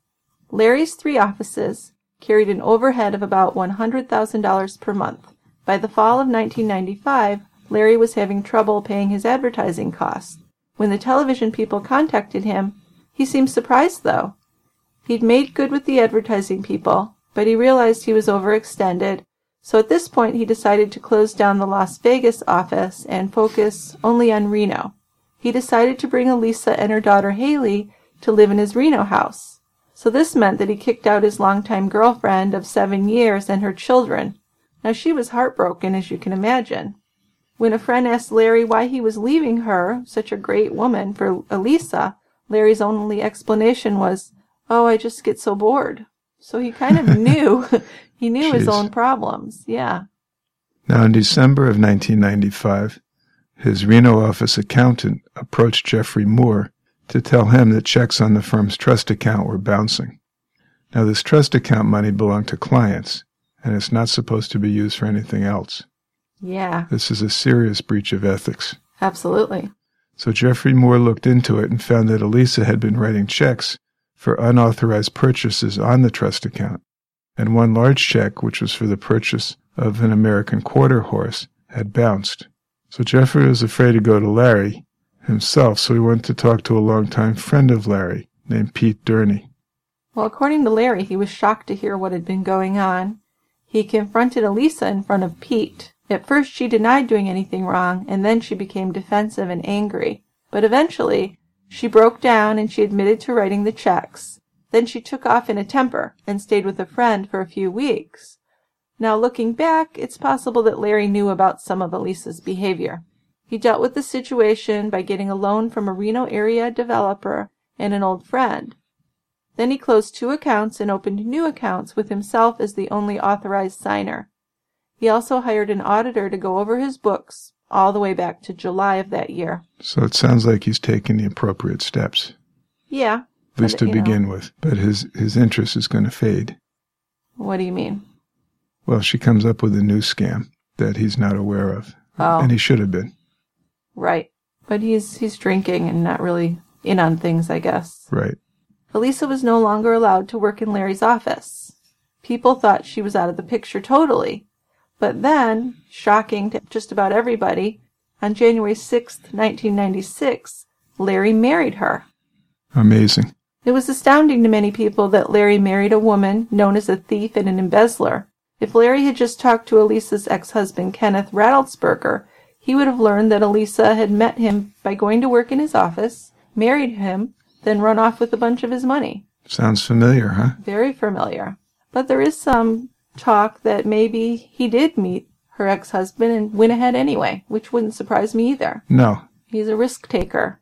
Larry's three offices carried an overhead of about one hundred thousand dollars per month. By the fall of nineteen ninety-five, Larry was having trouble paying his advertising costs. When the television people contacted him, he seemed surprised, though. He'd made good with the advertising people, but he realized he was overextended, so at this point he decided to close down the Las Vegas office and focus only on Reno. He decided to bring Elisa and her daughter Haley to live in his Reno house. So this meant that he kicked out his longtime girlfriend of seven years and her children. Now she was heartbroken, as you can imagine. When a friend asked Larry why he was leaving her, such a great woman, for Elisa, Larry's only explanation was, "Oh, I just get so bored." So he kind of knew, he knew Jeez. his own problems, yeah. Now in December of nineteen ninety-five, his Reno office accountant approached Jeffrey Moore to tell him that checks on the firm's trust account were bouncing. Now this trust account money belonged to clients, and it's not supposed to be used for anything else. Yeah. This is a serious breach of ethics. Absolutely. So Jeffrey Moore looked into it and found that Elisa had been writing checks for unauthorized purchases on the trust account, and one large check, which was for the purchase of an American quarter horse, had bounced. So Jeffrey was afraid to go to Larry himself, so he went to talk to a longtime friend of Larry named Pete Durney. Well, according to Larry, he was shocked to hear what had been going on. He confronted Elisa in front of Pete. At first she denied doing anything wrong, and then she became defensive and angry. But eventually, she broke down and she admitted to writing the checks. Then she took off in a temper and stayed with a friend for a few weeks. Now, looking back, it's possible that Larry knew about some of Elisa's behavior. He dealt with the situation by getting a loan from a Reno area developer and an old friend. Then he closed two accounts and opened new accounts with himself as the only authorized signer. He also hired an auditor to go over his books all the way back to July of that year. So it sounds like he's taken the appropriate steps. Yeah. At least but, to begin know. with. But his, his interest is going to fade. What do you mean? Well, she comes up with a new scam that he's not aware of. Oh. And he should have been. Right. But he's he's drinking and not really in on things, I guess. Right. Elisa was no longer allowed to work in Larry's office. People thought she was out of the picture totally. But then, shocking to just about everybody, on January sixth, nineteen ninety-six, Larry married her. Amazing. It was astounding to many people that Larry married a woman known as a thief and an embezzler. If Larry had just talked to Elisa's ex-husband, Kenneth Rattlesberger, he would have learned that Elisa had met him by going to work in his office, married him, then run off with a bunch of his money. Sounds familiar, huh? Very familiar. But there is some talk that maybe he did meet her ex-husband and went ahead anyway, which wouldn't surprise me either. No. He's a risk taker.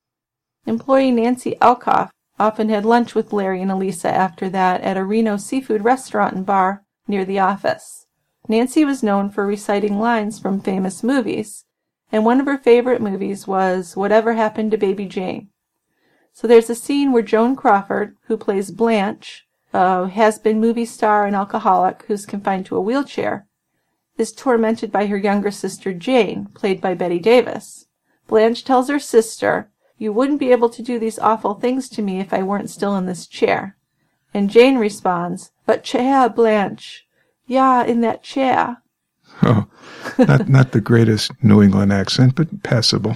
Employee Nancy Alkoff often had lunch with Larry and Elisa after that at a Reno seafood restaurant and bar near the office. Nancy was known for reciting lines from famous movies, and one of her favorite movies was Whatever Happened to Baby Jane. So there's a scene where Joan Crawford, who plays Blanche, a has-been movie star and alcoholic who's confined to a wheelchair, is tormented by her younger sister Jane, played by Bette Davis. Blanche tells her sister, "You wouldn't be able to do these awful things to me if I weren't still in this chair." And Jane responds, "But chair, Blanche. Yeah, in that chair." Oh, not, not the greatest New England accent, but passable.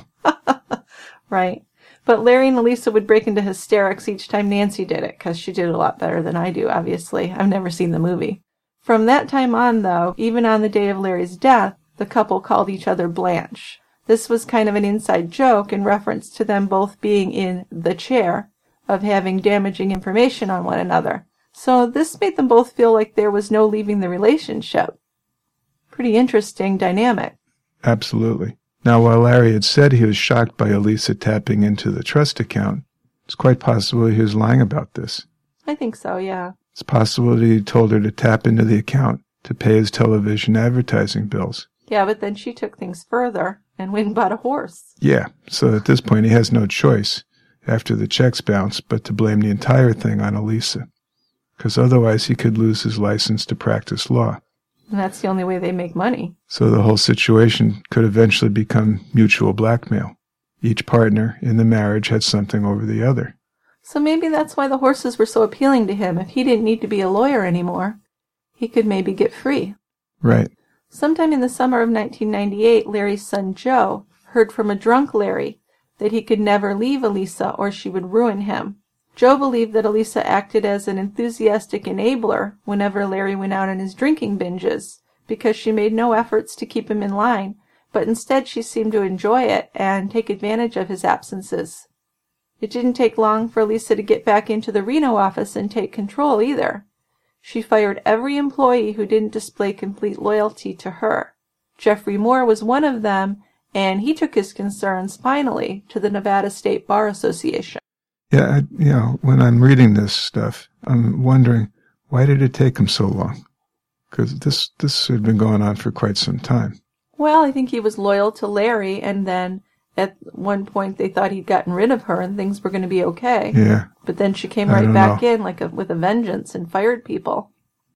Right. But Larry and Elisa would break into hysterics each time Nancy did it, because she did it a lot better than I do, obviously. I've never seen the movie. From that time on, though, even on the day of Larry's death, the couple called each other Blanche. This was kind of an inside joke in reference to them both being in the chair of having damaging information on one another. So this made them both feel like there was no leaving the relationship. Pretty interesting dynamic. Absolutely. Now, while Larry had said he was shocked by Elisa tapping into the trust account, it's quite possible he was lying about this. I think so, yeah. It's possible that he told her to tap into the account to pay his television advertising bills. Yeah, but then she took things further and went and bought a horse. Yeah, so at this point he has no choice, after the checks bounce, but to blame the entire thing on Elisa, because otherwise he could lose his license to practice law. And that's the only way they make money. So the whole situation could eventually become mutual blackmail. Each partner in the marriage had something over the other. So maybe that's why the horses were so appealing to him. If he didn't need to be a lawyer anymore, he could maybe get free. Right. Sometime in the summer of nineteen ninety-eight, Larry's son Joe heard from a drunk Larry that he could never leave Elisa or she would ruin him. Joe believed that Elisa acted as an enthusiastic enabler whenever Larry went out on his drinking binges, because she made no efforts to keep him in line, but instead she seemed to enjoy it and take advantage of his absences. It didn't take long for Elisa to get back into the Reno office and take control either. She fired every employee who didn't display complete loyalty to her. Jeffrey Moore was one of them, and he took his concerns finally to the Nevada State Bar Association. Yeah, I, you know, when I'm reading this stuff, I'm wondering, why did it take him so long? Because this, this had been going on for quite some time. Well, I think he was loyal to Larry, and then at one point they thought he'd gotten rid of her and things were going to be okay. Yeah. But then she came I right don't back know. in like a, with a vengeance and fired people.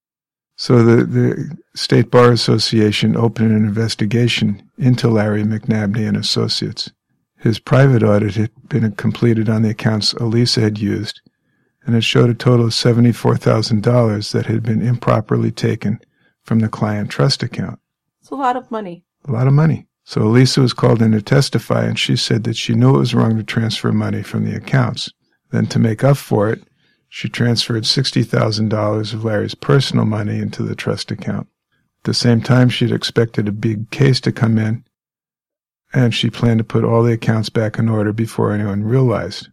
So the, the State Bar Association opened an investigation into Larry McNabney and Associates. His private audit had been completed on the accounts Elisa had used, and it showed a total of seventy-four thousand dollars that had been improperly taken from the client trust account. It's a lot of money. A lot of money. So Elisa was called in to testify, and she said that she knew it was wrong to transfer money from the accounts. Then to make up for it, she transferred sixty thousand dollars of Larry's personal money into the trust account. At the same time, she had expected a big case to come in, and she planned to put all the accounts back in order before anyone realized.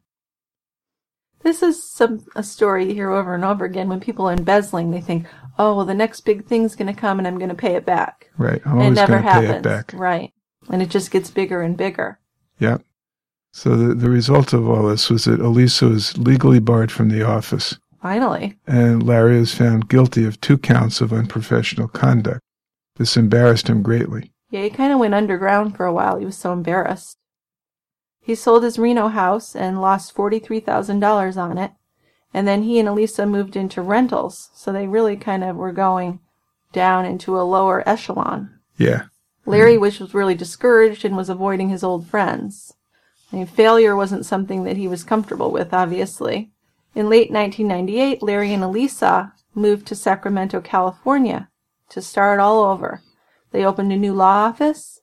This is some a story you hear over and over again. When people are embezzling, they think, oh, well, the next big thing's going to come and I'm going to pay it back. Right. I'm And it always never going to happens. pay it back. Right. And it just gets bigger and bigger. Yep. So the, the result of all this was that Elisa was legally barred from the office, Finally. and Larry was found guilty of two counts of unprofessional conduct. This embarrassed him greatly. Yeah, he kind of went underground for a while. He was so embarrassed. He sold his Reno house and lost forty-three thousand dollars on it. And then he and Elisa moved into rentals. So they really kind of were going down into a lower echelon. Yeah. Larry was was really discouraged and was avoiding his old friends. I mean, failure wasn't something that he was comfortable with, obviously. In late nineteen ninety-eight, Larry and Elisa moved to Sacramento, California to start all over. They opened a new law office,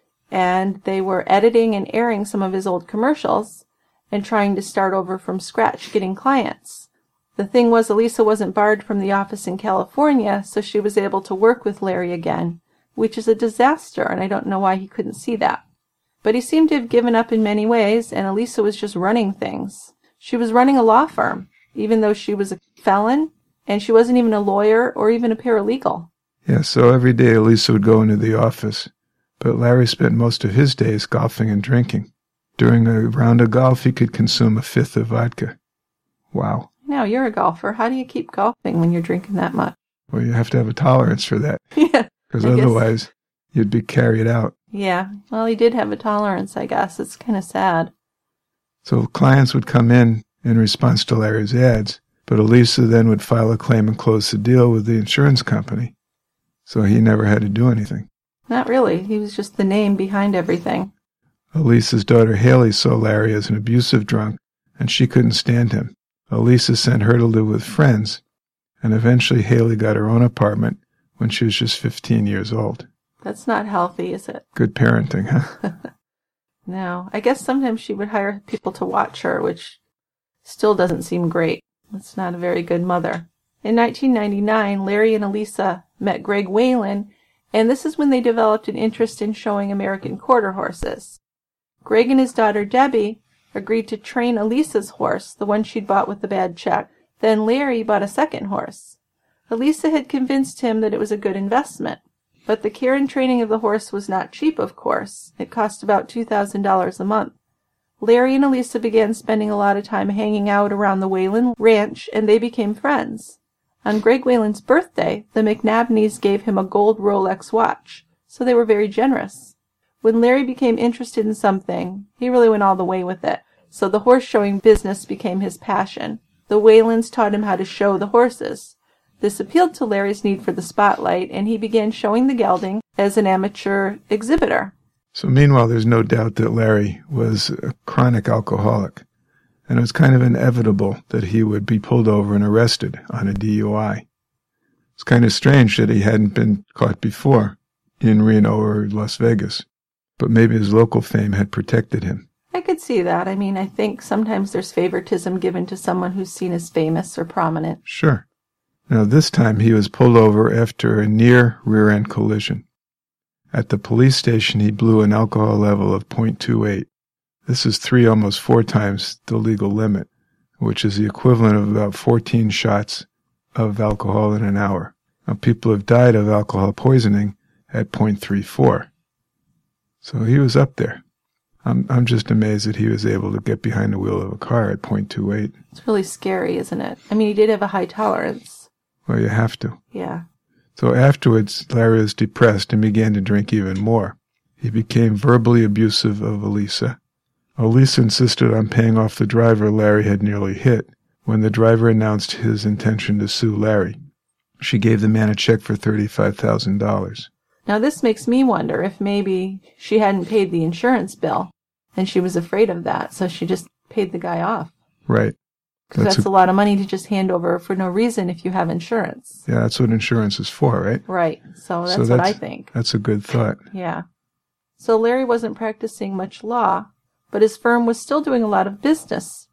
and they were editing and airing some of his old commercials and trying to start over from scratch, getting clients. The thing was, Elisa wasn't barred from the office in California, so she was able to work with Larry again, which is a disaster, and I don't know why he couldn't see that. But he seemed to have given up in many ways, and Elisa was just running things. She was running a law firm, even though she was a felon, and she wasn't even a lawyer or even a paralegal. Yeah, so every day Elisa would go into the office, but Larry spent most of his days golfing and drinking. During a round of golf, he could consume a fifth of vodka. Wow. Now, you're a golfer. How do you keep golfing when you're drinking that much? Well, you have to have a tolerance for that, Yeah. because I guess- otherwise you'd be carried out. Yeah. Well, he did have a tolerance, I guess. It's kind of sad. So clients would come in in response to Larry's ads, but Elisa then would file a claim and close the deal with the insurance company. So he never had to do anything. Not really. He was just the name behind everything. Elisa's daughter Haley saw Larry as an abusive drunk, and she couldn't stand him. Elisa sent her to live with friends, and eventually Haley got her own apartment when she was just fifteen years old. That's not healthy, is it? Good parenting, huh? No. I guess sometimes she would hire people to watch her, which still doesn't seem great. That's not a very good mother. In nineteen ninety-nine, Larry and Elisa met Greg Whalen, and this is when they developed an interest in showing American quarter horses. Greg and his daughter Debbie agreed to train Elisa's horse, the one she'd bought with the bad check. Then Larry bought a second horse. Elisa had convinced him that it was a good investment. But the care and training of the horse was not cheap, of course. It cost about two thousand dollars a month. Larry and Elisa began spending a lot of time hanging out around the Whalen ranch, and they became friends. On Greg Whalen's birthday, the McNabneys gave him a gold Rolex watch, so they were very generous. When Larry became interested in something, he really went all the way with it, so the horse showing business became his passion. The Whalens taught him how to show the horses. This appealed to Larry's need for the spotlight, and he began showing the gelding as an amateur exhibitor. So meanwhile, there's no doubt that Larry was a chronic alcoholic, and it was kind of inevitable that he would be pulled over and arrested on a D U I. It's kind of strange that he hadn't been caught before in Reno or Las Vegas, but maybe his local fame had protected him. I could see that. I mean, I think sometimes there's favoritism given to someone who's seen as famous or prominent. Sure. Now, this time he was pulled over after a near rear-end collision. At the police station, he blew an alcohol level of point two eight. This is three, almost four times the legal limit, which is the equivalent of about fourteen shots of alcohol in an hour. Now, people have died of alcohol poisoning at point three four. So he was up there. I'm I'm just amazed that he was able to get behind the wheel of a car at point two eight. It's really scary, isn't it? I mean, he did have a high tolerance. Well, you have to. Yeah. So afterwards, Larry was depressed and began to drink even more. He became verbally abusive of Elisa. Elisa insisted on paying off the driver Larry had nearly hit when the driver announced his intention to sue Larry. She gave the man a check for thirty-five thousand dollars. Now this makes me wonder if maybe she hadn't paid the insurance bill, and she was afraid of that, so she just paid the guy off. Right. Because that's, that's a, a lot of money to just hand over for no reason if you have insurance. Yeah, that's what insurance is for, right? Right. So that's, so that's what I think. That's a good thought. Yeah. So Larry wasn't practicing much law, but his firm was still doing a lot of business.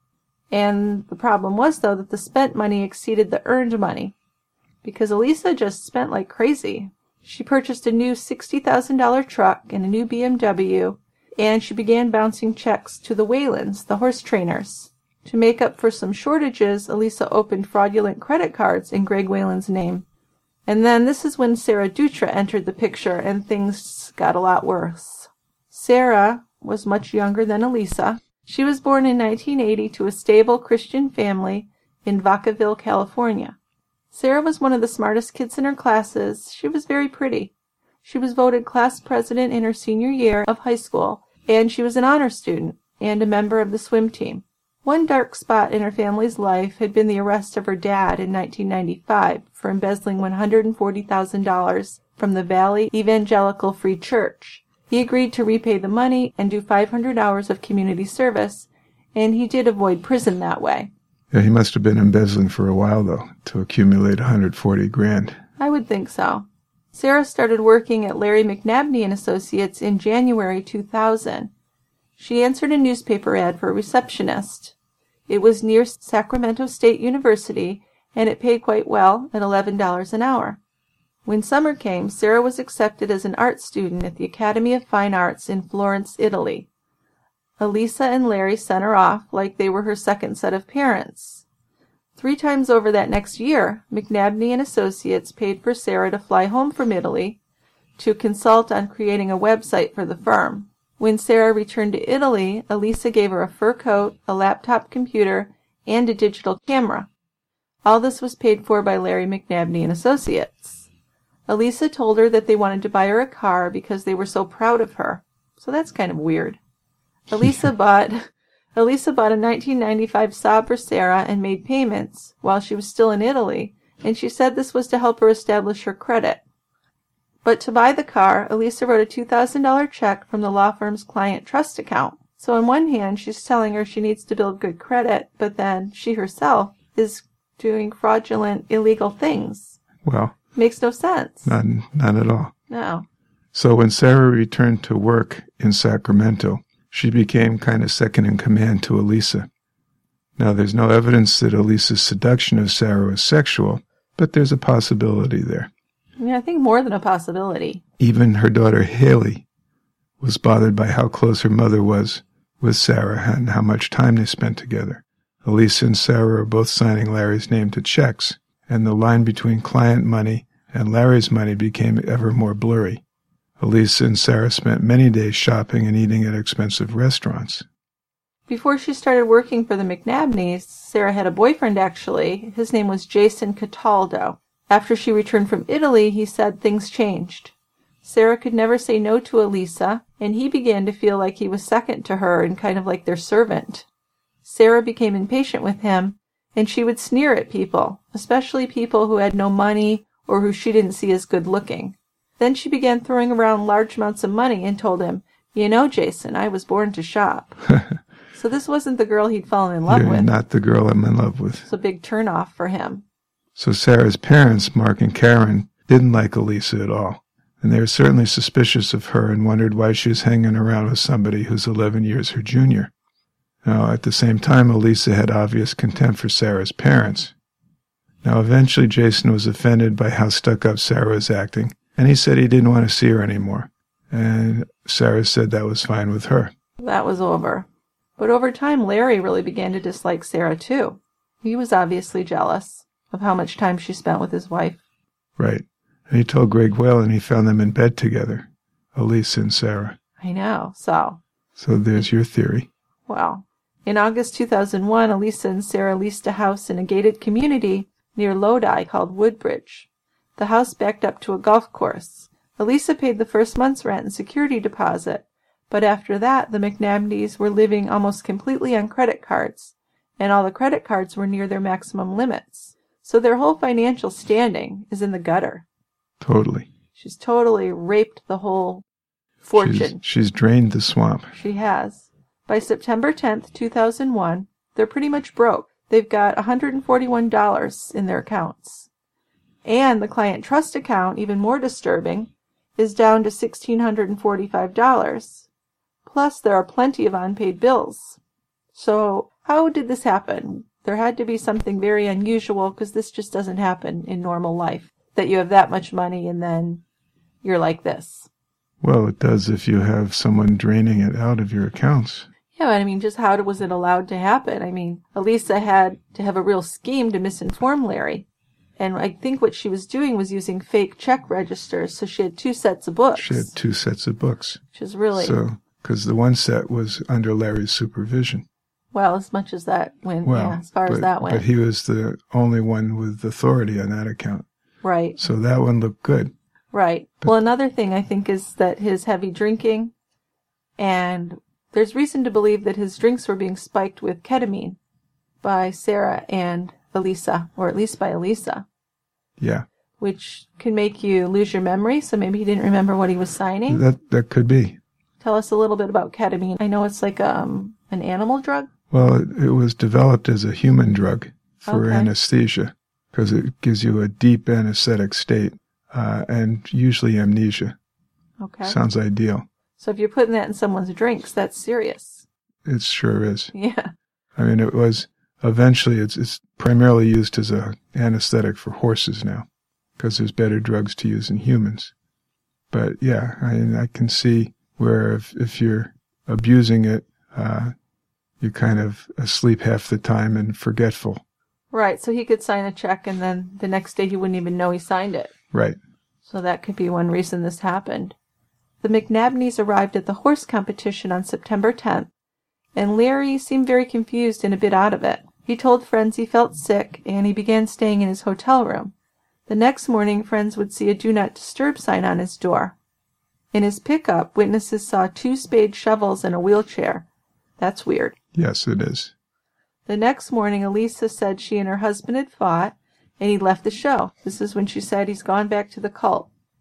And the problem was, though, that the spent money exceeded the earned money, because Elisa just spent like crazy. She purchased a new sixty thousand dollars truck and a new B M W, and she began bouncing checks to the Whalens, the horse trainers. To make up for some shortages, Elisa opened fraudulent credit cards in Greg Whalen's name. And then this is when Sarah Dutra entered the picture, and things got a lot worse. Sarah was much younger than Elisa. She was born in nineteen eighty to a stable Christian family in Vacaville, California. Sarah was one of the smartest kids in her classes. She was very pretty. She was voted class president in her senior year of high school, and she was an honor student and a member of the swim team. One dark spot in her family's life had been the arrest of her dad in nineteen ninety-five for embezzling one hundred forty thousand dollars from the Valley Evangelical Free Church. He agreed to repay the money and do five hundred hours of community service, and he did avoid prison that way. Yeah, he must have been embezzling for a while, though, to accumulate one hundred forty grand. I would think so. Sarah started working at Larry McNabney and Associates in January two thousand. She answered a newspaper ad for a receptionist. It was near Sacramento State University, and it paid quite well at eleven dollars an hour. When summer came, Sarah was accepted as an art student at the Academy of Fine Arts in Florence, Italy. Elisa and Larry sent her off like they were her second set of parents. Three times over that next year, McNabney and Associates paid for Sarah to fly home from Italy to consult on creating a website for the firm. When Sarah returned to Italy, Elisa gave her a fur coat, a laptop computer, and a digital camera. All this was paid for by Larry McNabney and Associates. Elisa told her that they wanted to buy her a car because they were so proud of her. So that's kind of weird. Elisa bought Elisa bought a nineteen ninety-five Saab for Sarah and made payments while she was still in Italy, and she said this was to help her establish her credit. But to buy the car, Elisa wrote a two thousand dollars check from the law firm's client trust account. So on one hand, she's telling her she needs to build good credit, but then she herself is doing fraudulent, illegal things. Well, makes no sense. None, none at all. No. So when Sarah returned to work in Sacramento, she became kind of second in command to Elisa. Now, there's no evidence that Elisa's seduction of Sarah was sexual, but there's a possibility there. Yeah, I think more than a possibility. Even her daughter Haley was bothered by how close her mother was with Sarah and how much time they spent together. Elisa and Sarah are both signing Larry's name to checks, and the line between client money and Larry's money became ever more blurry. Elisa and Sarah spent many days shopping and eating at expensive restaurants. Before she started working for the McNabneys, Sarah had a boyfriend, actually. His name was Jason Cataldo. After she returned from Italy, he said things changed. Sarah could never say no to Elisa, and he began to feel like he was second to her and kind of like their servant. Sarah became impatient with him, and she would sneer at people, especially people who had no money or who she didn't see as good looking. Then she began throwing around large amounts of money and told him, "You know, Jason, I was born to shop." So this wasn't the girl he'd fallen in love You're with. not the girl I'm in love with. It's a big turnoff for him. So Sarah's parents, Mark and Karen, didn't like Elisa at all, and they were certainly suspicious of her and wondered why she was hanging around with somebody who's eleven years her junior. Now, at the same time, Elisa had obvious contempt for Sarah's parents. Now, eventually Jason was offended by how stuck-up Sarah was acting, and he said he didn't want to see her anymore. And Sarah said that was fine with her. That was over. But over time, Larry really began to dislike Sarah, too. He was obviously jealous of how much time she spent with his wife. Right. And he told Greg Whalen he found them in bed together, Elisa and Sarah. I know, so. So there's your theory. Well, in August two thousand one, Elisa and Sarah leased a house in a gated community near Lodi called Woodbridge. The house backed up to a golf course. Elisa paid the first month's rent and security deposit, but after that, the McNabneys were living almost completely on credit cards, and all the credit cards were near their maximum limits. So their whole financial standing is in the gutter. Totally. She's totally raped the whole fortune. She's, she's drained the swamp. She has. By September tenth, two thousand one, they're pretty much broke. They've got one hundred forty-one dollars in their accounts. And the client trust account, even more disturbing, is down to one thousand six hundred forty-five dollars. Plus, there are plenty of unpaid bills. So, how did this happen? There had to be something very unusual, because this just doesn't happen in normal life, that you have that much money and then you're like this. Well, it does if you have someone draining it out of your accounts. Yeah, but I mean, just how was it allowed to happen? I mean, Elisa had to have a real scheme to misinform Larry. And I think what she was doing was using fake check registers, so she had two sets of books. She had two sets of books. Which is really... So, because the one set was under Larry's supervision. Well, as much as that went, well, yeah, as far but, as that went. But he was the only one with authority on that account. Right. So that one looked good. Right. But, well, another thing I think is that his heavy drinking, and there's reason to believe that his drinks were being spiked with ketamine by Sarah and Elisa, or at least by Elisa. Yeah. Which can make you lose your memory, so maybe he didn't remember what he was signing. That that could be. Tell us a little bit about ketamine. I know it's like um an animal drug. Well, it, it was developed as a human drug for Okay. anesthesia because it gives you a deep anesthetic state uh, and usually amnesia. Okay. Sounds ideal. So if you're putting that in someone's drinks, that's serious. It sure is. Yeah. I mean, it was eventually it's it's primarily used as a anesthetic for horses now because there's better drugs to use in humans. But yeah, I I can see where if if you're abusing it, uh, you're kind of asleep half the time and forgetful. Right. So he could sign a check, and then the next day he wouldn't even know he signed it. Right. So that could be one reason this happened. The McNabneys arrived at the horse competition on September tenth, and Larry seemed very confused and a bit out of it. He told friends he felt sick, and he began staying in his hotel room. The next morning, friends would see a Do Not Disturb sign on his door. In his pickup, witnesses saw two spade shovels and a wheelchair. That's weird. Yes, it is. The next morning, Elisa said she and her husband had fought, and he left the show. This is when she said he's gone back to the cult.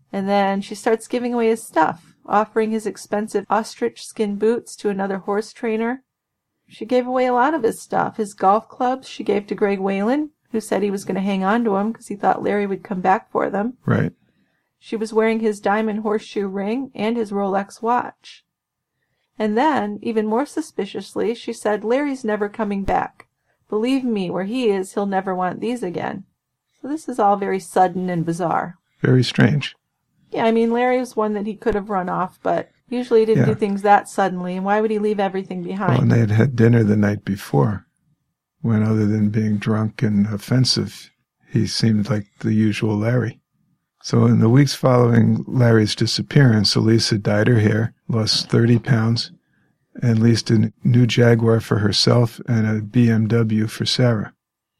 And then she starts giving away his stuff, offering his expensive ostrich skin boots to another horse trainer. She gave away a lot of his stuff. His golf clubs she gave to Greg Whalen, who said he was going to hang on to them because he thought Larry would come back for them. Right. She was wearing his diamond horseshoe ring and his Rolex watch. And then, even more suspiciously, she said, Larry's never coming back. Believe me, where he is, he'll never want these again. So this is all very sudden and bizarre. Very strange. Yeah, I mean, Larry was one that he could have run off, but usually he didn't Yeah. do things that suddenly, and why would he leave everything behind? Well, and they had had dinner the night before, when other than being drunk and offensive, he seemed like the usual Larry. So in the weeks following Larry's disappearance, Elisa dyed her hair, lost thirty pounds, and leased a new Jaguar for herself and a B M W for Sarah.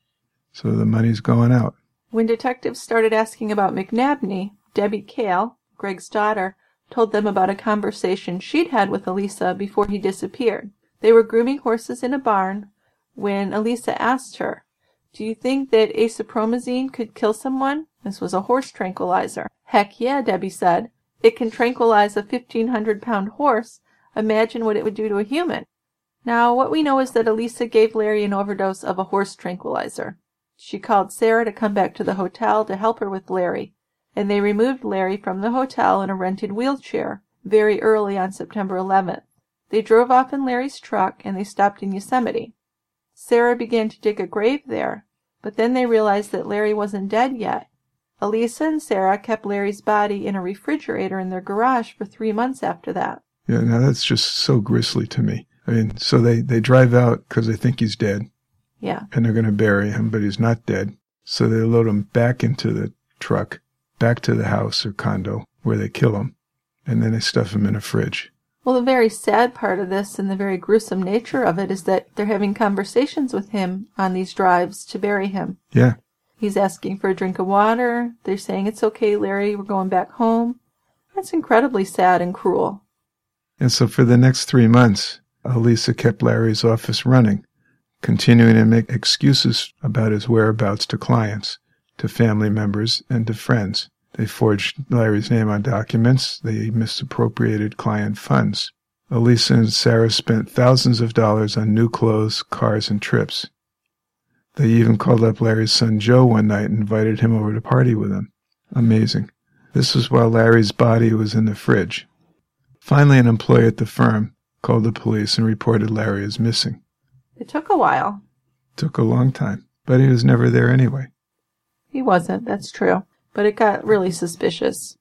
So the money's going out. When detectives started asking about McNabney, Debbie Cale, Greg's daughter, told them about a conversation she'd had with Elisa before he disappeared. They were grooming horses in a barn when Elisa asked her, "Do you think that acepromazine could kill someone?" This was a horse tranquilizer. "Heck yeah," Debbie said. "It can tranquilize a fifteen hundred pound horse. Imagine what it would do to a human." Now, what we know is that Elisa gave Larry an overdose of a horse tranquilizer. She called Sarah to come back to the hotel to help her with Larry, and they removed Larry from the hotel in a rented wheelchair very early on September eleventh. They drove off in Larry's truck, and they stopped in Yosemite. Sarah began to dig a grave there, but then they realized that Larry wasn't dead yet. Elisa and Sarah kept Larry's body in a refrigerator in their garage for three months after that. Yeah, now that's just so grisly to me. I mean, so they, they drive out because they think he's dead, Yeah. and they're going to bury him, but he's not dead. So they load him back into the truck, back to the house or condo, where they kill him, and then they stuff him in a fridge. Well, the very sad part of this and the very gruesome nature of it is that they're having conversations with him on these drives to bury him. Yeah. He's asking for a drink of water. They're saying, "It's okay, Larry, we're going back home." That's incredibly sad and cruel. And so for the next three months, Elisa kept Larry's office running, continuing to make excuses about his whereabouts to clients, to family members, and to friends. They forged Larry's name on documents. They misappropriated client funds. Elisa and Sarah spent thousands of dollars on new clothes, cars, and trips. They even called up Larry's son Joe one night and invited him over to party with them. Amazing. This was while Larry's body was in the fridge. Finally, an employee at the firm called the police and reported Larry as missing. It took a while. Took a long time, but he was never there anyway. He wasn't, that's true. But it got really suspicious.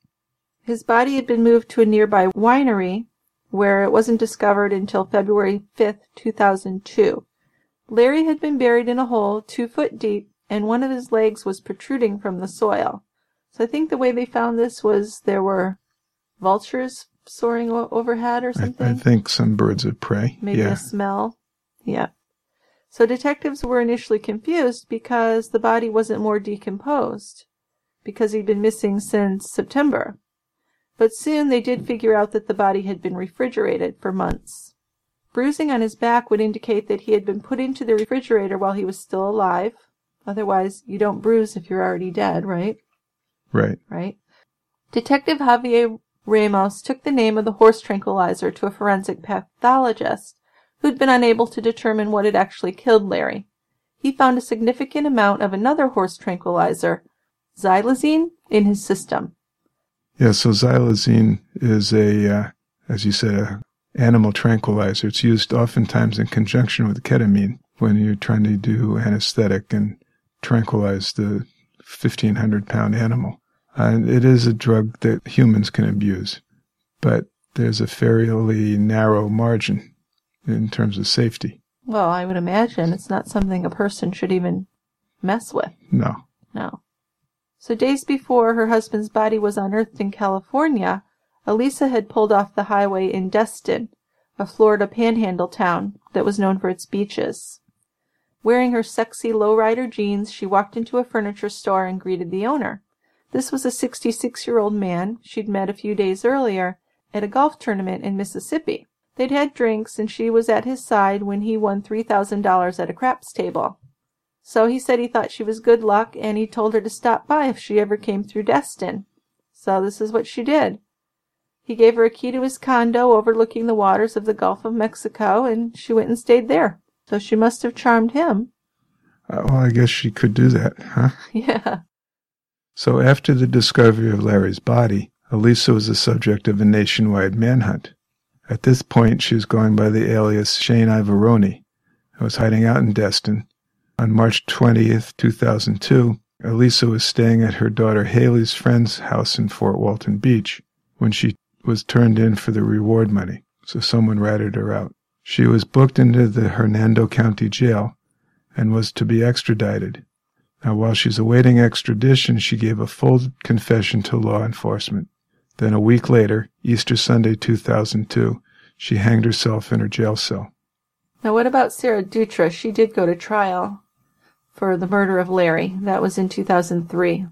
His body had been moved to a nearby winery, where it wasn't discovered until February fifth, two thousand two. Larry had been buried in a hole two foot deep, and one of his legs was protruding from the soil. So I think the way they found this was there were vultures soaring o- overhead or something. I, I think some birds of prey. Maybe yeah. a smell. Yeah. So detectives were initially confused because the body wasn't more decomposed, because he'd been missing since September. But soon they did figure out that the body had been refrigerated for months. Bruising on his back would indicate that he had been put into the refrigerator while he was still alive. Otherwise, you don't bruise if you're already dead, right? Right. Right. Detective Javier Ramos took the name of the horse tranquilizer to a forensic pathologist who'd been unable to determine what had actually killed Larry. He found a significant amount of another horse tranquilizer, xylazine, in his system. Yeah, so xylazine is a, uh, as you said, a animal tranquilizer. It's used oftentimes in conjunction with ketamine when you're trying to do anesthetic and tranquilize the fifteen hundred pound animal. Uh, it is a drug that humans can abuse, but there's a fairly narrow margin in terms of safety. Well, I would imagine it's not something a person should even mess with. No. No. So days before her husband's body was unearthed in California, Elisa had pulled off the highway in Destin, a Florida panhandle town that was known for its beaches. Wearing her sexy lowrider jeans, she walked into a furniture store and greeted the owner. This was a sixty-six-year-old man she'd met a few days earlier at a golf tournament in Mississippi. They'd had drinks, and she was at his side when he won three thousand dollars at a craps table. So he said he thought she was good luck, and he told her to stop by if she ever came through Destin. So this is what she did. He gave her a key to his condo overlooking the waters of the Gulf of Mexico, and she went and stayed there. So she must have charmed him. Uh, well, I guess she could do that, huh? Yeah. So after the discovery of Larry's body, Elisa was the subject of a nationwide manhunt. At this point, she was going by the alias Shane Ivoroni and was hiding out in Destin. On March twentieth, two thousand two, Elisa was staying at her daughter Haley's friend's house in Fort Walton Beach when she was turned in for the reward money, so someone ratted her out. She was booked into the Hernando County Jail and was to be extradited. Now, while she's awaiting extradition, she gave a full confession to law enforcement. Then a week later, Easter Sunday two thousand two, she hanged herself in her jail cell. Now what about Sarah Dutra? She did go to trial for the murder of Larry. That was in two thousand three.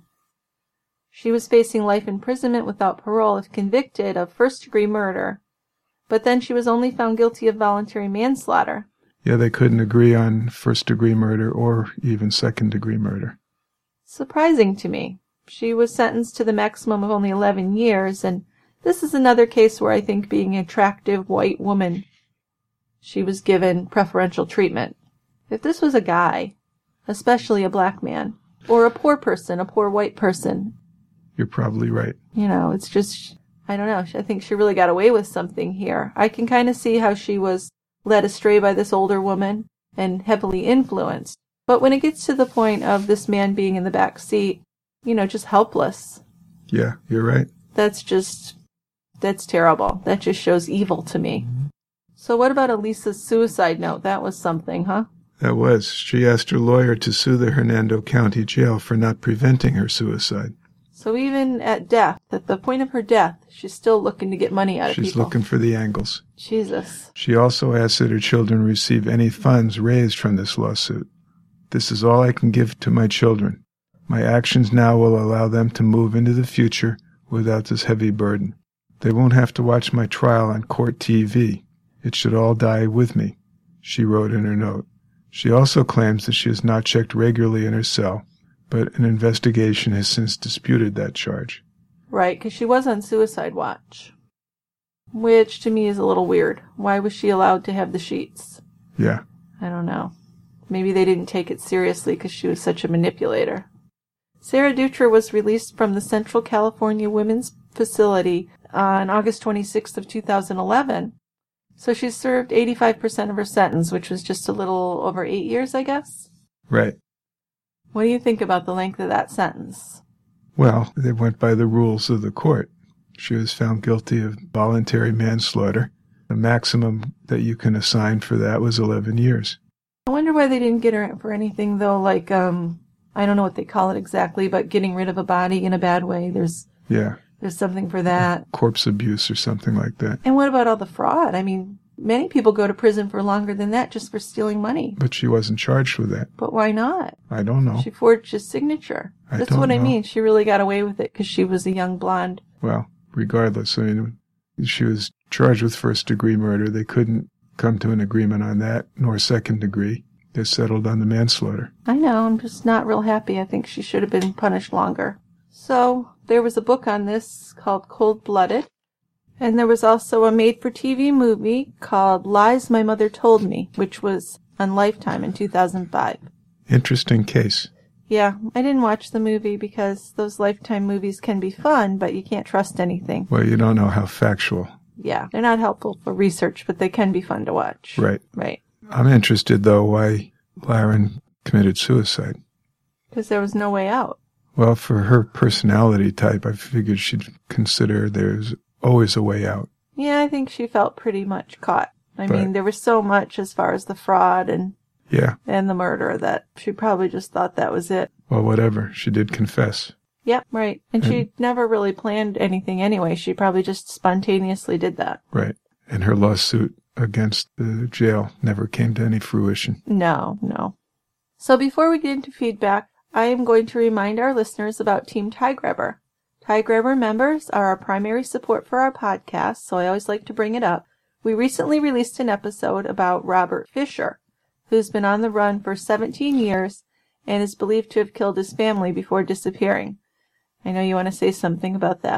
She was facing life imprisonment without parole if convicted of first-degree murder. But then she was only found guilty of voluntary manslaughter. Yeah, they couldn't agree on first-degree murder or even second-degree murder. Surprising to me. She was sentenced to the maximum of only eleven years, and this is another case where I think being an attractive white woman, she was given preferential treatment. If this was a guy, especially a black man, or a poor person, a poor white person, you're probably right. You know, it's just, I don't know, I think she really got away with something here. I can kind of see how she was led astray by this older woman and heavily influenced. But when it gets to the point of this man being in the back seat, you know, just helpless. Yeah, you're right. That's just, that's terrible. That just shows evil to me. So what about Elisa's suicide note? That was something, huh? That was. She asked her lawyer to sue the Hernando County Jail for not preventing her suicide. So even at death, at the point of her death, she's still looking to get money out of people. She's looking for the angles. Jesus. She also asked that her children receive any funds raised from this lawsuit. This is all I can give to my children. My actions now will allow them to move into the future without this heavy burden. They won't have to watch my trial on court T V. It should all die with me, she wrote in her note. She also claims that she has not checked regularly in her cell, but an investigation has since disputed that charge. Right, because she was on suicide watch, which to me is a little weird. Why was she allowed to have the sheets? Yeah. I don't know. Maybe they didn't take it seriously because she was such a manipulator. Sarah Dutra was released from the Central California Women's Facility on August twenty-sixth of two thousand eleven. So she served eighty-five percent of her sentence, which was just a little over eight years, I guess? Right. What do you think about the length of that sentence? Well, they went by the rules of the court. She was found guilty of voluntary manslaughter. The maximum that you can assign for that was eleven years. I wonder why they didn't get her for anything, though, like, um, I don't know what they call it exactly, but getting rid of a body in a bad way. There's yeah. There's something for that. Corpse abuse or something like that. And what about all the fraud? I mean, many people go to prison for longer than that just for stealing money. But she wasn't charged with that. But why not? I don't know. She forged his signature. I That's don't what know. I mean. She really got away with it because she was a young blonde. Well, regardless, I mean, she was charged with first-degree murder. They couldn't come to an agreement on that, nor second degree. They settled on the manslaughter. I know. I'm just not real happy. I think she should have been punished longer. So there was a book on this called Cold-Blooded. And there was also a made-for-T V movie called Lies My Mother Told Me, which was on Lifetime in two thousand five. Interesting case. Yeah, I didn't watch the movie because those Lifetime movies can be fun, but you can't trust anything. Well, you don't know how factual. Yeah, they're not helpful for research, but they can be fun to watch. Right. Right. I'm interested, though, why Lauren committed suicide. Because there was no way out. Well, for her personality type, I figured she'd consider there's always a way out. Yeah, I think she felt pretty much caught. I But- mean, there was so much as far as the fraud and, Yeah. and the murder that she probably just thought that was it. Well, whatever. She did confess. Yep, right. And And- she never really planned anything anyway. She probably just spontaneously did that. Right. And her lawsuit against the jail never came to any fruition. No, no. So before we get into feedback, I am going to remind our listeners about Team Tie Grabber. Tie Grabber members are our primary support for our podcast, so I always like to bring it up. We recently released an episode about Robert Fisher, who's been on the run for seventeen years and is believed to have killed his family before disappearing. I know you want to say something about that.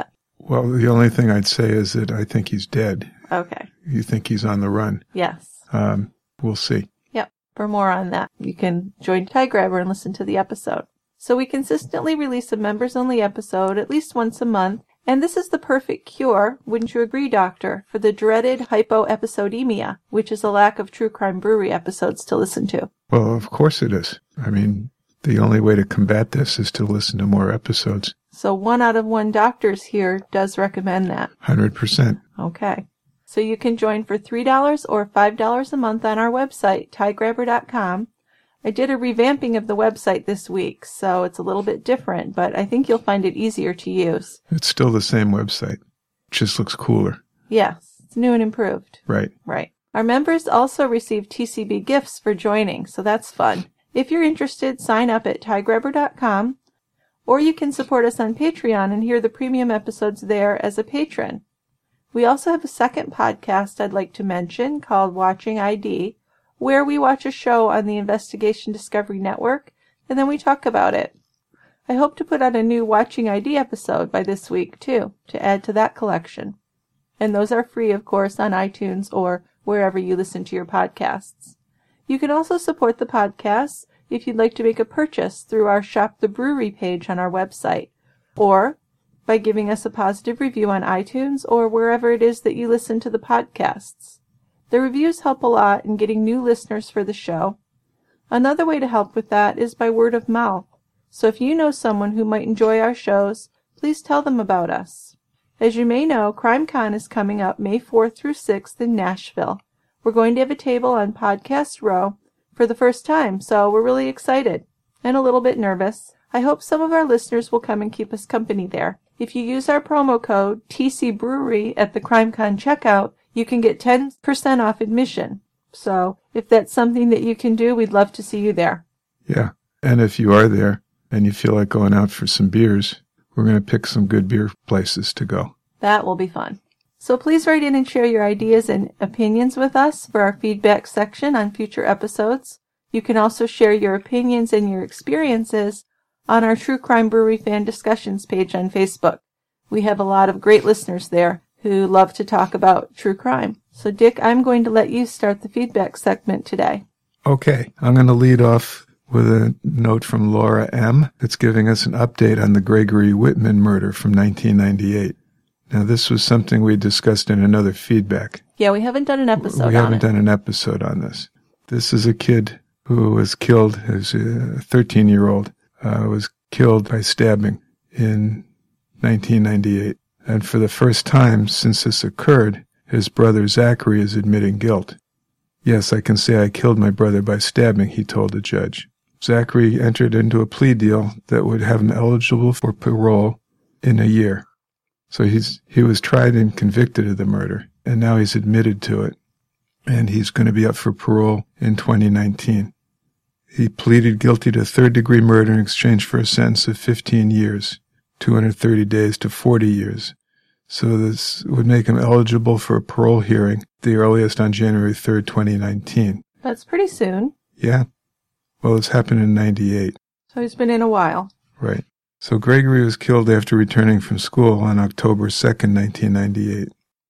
Well, the only thing I'd say is that I think he's dead. Okay. You think he's on the run. Yes. Um, we'll see. Yep. For more on that, you can join Tie Grabber and listen to the episode. So we consistently release a members-only episode at least once a month, and this is the perfect cure, wouldn't you agree, Doctor, for the dreaded hypoepisodemia, which is a lack of True Crime Brewery episodes to listen to. Well, of course it is. I mean, the only way to combat this is to listen to more episodes. So one out of one doctors here does recommend that. one hundred percent. Okay. So you can join for three dollars or five dollars a month on our website, tie grabber dot com. I did a revamping of the website this week, so it's a little bit different, but I think you'll find it easier to use. It's still the same website. It just looks cooler. Yes, it's new and improved. Right. Right. Our members also receive T C B gifts for joining, so that's fun. If you're interested, sign up at tie grabber dot com, or you can support us on Patreon and hear the premium episodes there as a patron. We also have a second podcast I'd like to mention called Watching I D, where we watch a show on the Investigation Discovery Network, and then we talk about it. I hope to put out a new Watching I D episode by this week, too, to add to that collection. And those are free, of course, on iTunes or wherever you listen to your podcasts. You can also support the podcasts if you'd like to make a purchase through our Shop the Brewery page on our website, or by giving us a positive review on iTunes or wherever it is that you listen to the podcasts. The reviews help a lot in getting new listeners for the show. Another way to help with that is by word of mouth. So if you know someone who might enjoy our shows, please tell them about us. As you may know, CrimeCon is coming up May fourth through sixth in Nashville. We're going to have a table on Podcast Row for the first time, so we're really excited and a little bit nervous. I hope some of our listeners will come and keep us company there. If you use our promo code T C Brewery at the CrimeCon checkout, you can get ten percent off admission. So if that's something that you can do, we'd love to see you there. Yeah. And if you are there and you feel like going out for some beers, we're going to pick some good beer places to go. That will be fun. So please write in and share your ideas and opinions with us for our feedback section on future episodes. You can also share your opinions and your experiences on our True Crime Brewery Fan Discussions page on Facebook. We have a lot of great listeners there who love to talk about true crime. So, Dick, I'm going to let you start the feedback segment today. Okay. I'm going to lead off with a note from Laura M. that's giving us an update on the Gregory Whitman murder from nineteen ninety-eight. Now, this was something we discussed in another feedback. Yeah, we haven't done an episode on it. We haven't done an episode on this. This is a kid who was killed, as a thirteen-year-old, uh, was killed by stabbing in nineteen ninety-eight. And for the first time since this occurred, his brother Zachary is admitting guilt. Yes, I can say I killed my brother by stabbing, he told the judge. Zachary entered into a plea deal that would have him eligible for parole in a year. So he's he was tried and convicted of the murder, and now he's admitted to it. And he's going to be up for parole in twenty nineteen. He pleaded guilty to third-degree murder in exchange for a sentence of fifteen years, two hundred thirty days to forty years. So this would make him eligible for a parole hearing, the earliest on January third, twenty nineteen. That's pretty soon. Yeah. Well, it's happened in ninety-eight. So he's been in a while. Right. So Gregory was killed after returning from school on October second, nineteen ninety-eight.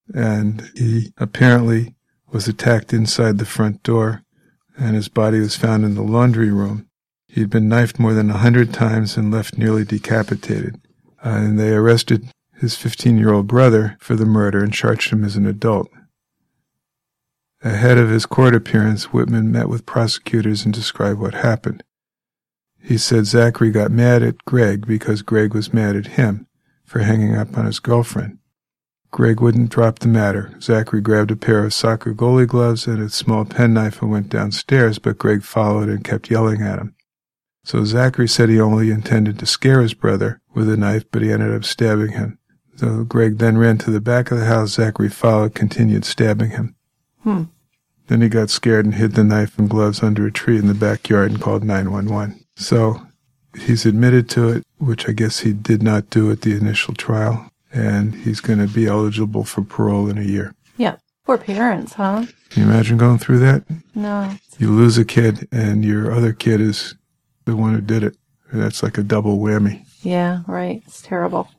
And he apparently was attacked inside the front door, and his body was found in the laundry room. He'd been knifed more than a hundred times and left nearly decapitated. Uh, and they arrested his fifteen-year-old brother for the murder and charged him as an adult. Ahead of his court appearance, Whitman met with prosecutors and described what happened. He said Zachary got mad at Greg because Greg was mad at him for hanging up on his girlfriend. Greg wouldn't drop the matter. Zachary grabbed a pair of soccer goalie gloves and a small penknife and went downstairs, but Greg followed and kept yelling at him. So Zachary said he only intended to scare his brother with a knife, but he ended up stabbing him. So Greg then ran to the back of the house. Zachary followed, continued stabbing him. Hmm. Then he got scared and hid the knife and gloves under a tree in the backyard and called nine one one. So he's admitted to it, which I guess he did not do at the initial trial, and he's going to be eligible for parole in a year. Yeah. Poor parents, huh? Can you imagine going through that? No. You lose a kid, and your other kid is the one who did it. That's like a double whammy. Yeah, right. It's terrible.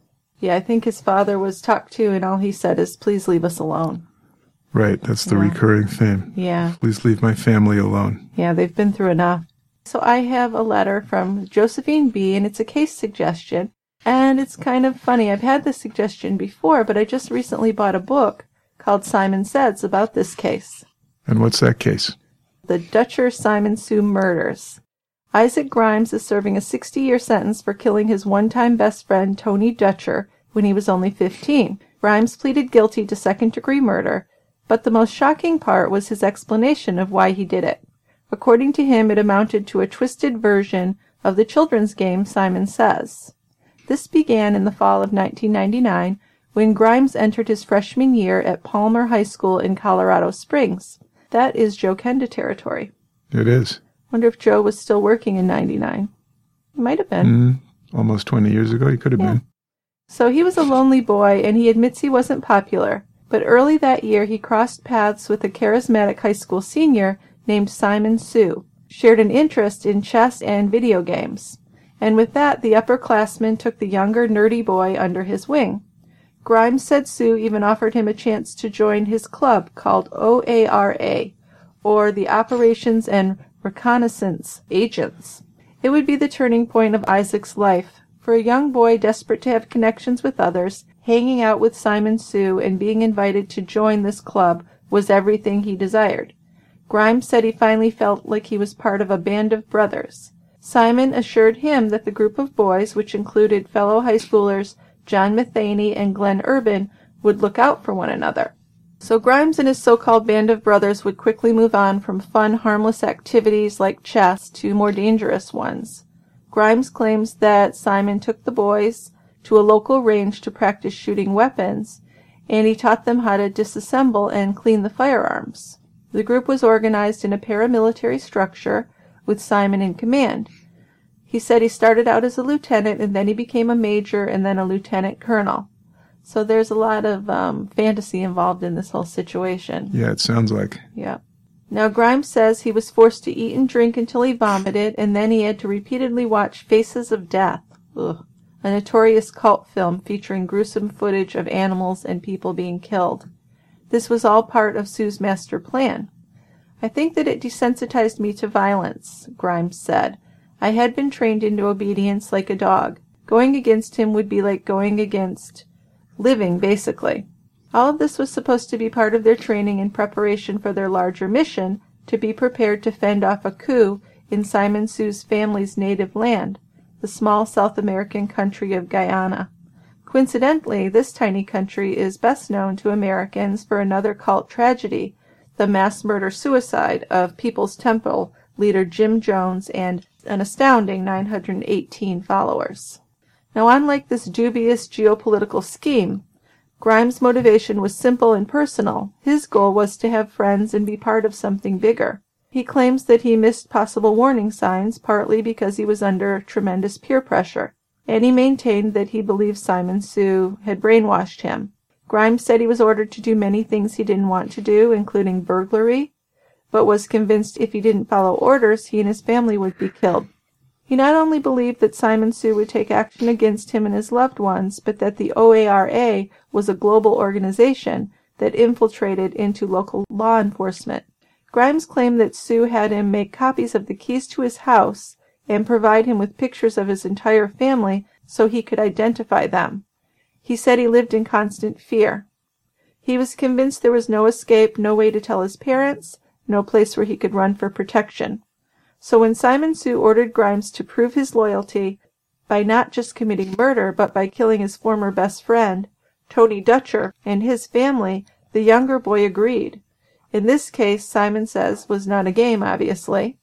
Yeah, I think his father was talked to, and all he said is, please leave us alone. Right, that's the Yeah. recurring theme. Yeah. Please leave my family alone. Yeah, they've been through enough. So I have a letter from Josephine B., and it's a case suggestion. And it's kind of funny. I've had this suggestion before, but I just recently bought a book called Simon Says about this case. And what's that case? The Dutcher Simon Sue Murders. Isaac Grimes is serving a sixty-year sentence for killing his one-time best friend, Tony Dutcher, when he was only fifteen. Grimes pleaded guilty to second-degree murder, but the most shocking part was his explanation of why he did it. According to him, it amounted to a twisted version of the children's game Simon Says. This began in the fall of nineteen ninety-nine, when Grimes entered his freshman year at Palmer High School in Colorado Springs. That is Joe Kenda territory. It is. Wonder if Joe was still working in ninety-nine. He might have been. Mm, almost twenty years ago, he could have Yeah. been. So he was a lonely boy, and he admits he wasn't popular. But early that year, he crossed paths with a charismatic high school senior named Simon Sue, shared an interest in chess and video games. And with that, the upperclassman took the younger, nerdy boy under his wing. Grimes said Sue even offered him a chance to join his club called O A R A, or the Operations and Reconnaissance Agents. It would be the turning point of Isaac's life. For a young boy desperate to have connections with others, hanging out with Simon Sue and being invited to join this club was everything he desired. Grimes said he finally felt like he was part of a band of brothers. Simon assured him that the group of boys, which included fellow high schoolers John Matheny and Glenn Urban, would look out for one another. So Grimes and his so-called band of brothers would quickly move on from fun, harmless activities like chess to more dangerous ones. Grimes claims that Simon took the boys to a local range to practice shooting weapons, and he taught them how to disassemble and clean the firearms. The group was organized in a paramilitary structure with Simon in command. He said he started out as a lieutenant, and then he became a major, and then a lieutenant colonel. So there's a lot of um, fantasy involved in this whole situation. Yeah, it sounds like. Yeah. Now, Grimes says he was forced to eat and drink until he vomited, and then he had to repeatedly watch Faces of Death, ugh, a notorious cult film featuring gruesome footage of animals and people being killed. This was all part of Sue's master plan. I think that it desensitized me to violence, Grimes said. I had been trained into obedience like a dog. Going against him would be like going against living, basically. All of this was supposed to be part of their training in preparation for their larger mission to be prepared to fend off a coup in Simon Sue's family's native land, the small South American country of Guyana. Coincidentally, this tiny country is best known to Americans for another cult tragedy, the mass murder-suicide of People's Temple leader Jim Jones and an astounding nine hundred eighteen followers. Now, unlike this dubious geopolitical scheme, Grimes' motivation was simple and personal. His goal was to have friends and be part of something bigger. He claims that he missed possible warning signs, partly because he was under tremendous peer pressure, and he maintained that he believed Simon Sue had brainwashed him. Grimes said he was ordered to do many things he didn't want to do, including burglary, but was convinced if he didn't follow orders, he and his family would be killed. He not only believed that Simon Sue would take action against him and his loved ones, but that the O A R A was a global organization that infiltrated into local law enforcement. Grimes claimed that Sue had him make copies of the keys to his house and provide him with pictures of his entire family so he could identify them. He said he lived in constant fear. He was convinced there was no escape, no way to tell his parents, no place where he could run for protection. So when Simon Sue ordered Grimes to prove his loyalty by not just committing murder, but by killing his former best friend, Tony Dutcher, and his family, the younger boy agreed. In this case, Simon Says, was not a game, obviously.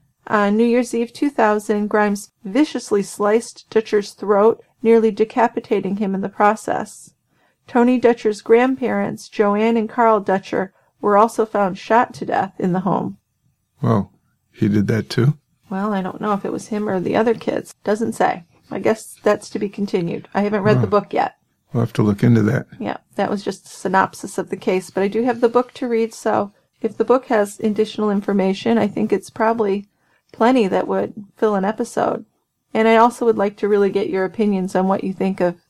On New Year's Eve two thousand, Grimes viciously sliced Dutcher's throat, nearly decapitating him in the process. Tony Dutcher's grandparents, Joanne and Carl Dutcher, were also found shot to death in the home. Well, he did that too? Well, I don't know if it was him or the other kids. Doesn't say. I guess that's to be continued. I haven't read Oh. the book yet. We'll have to look into that. Yeah, that was just a synopsis of the case, but I do have the book to read, so if the book has additional information, I think it's probably plenty that would fill an episode. And I also would like to really get your opinions on what you think of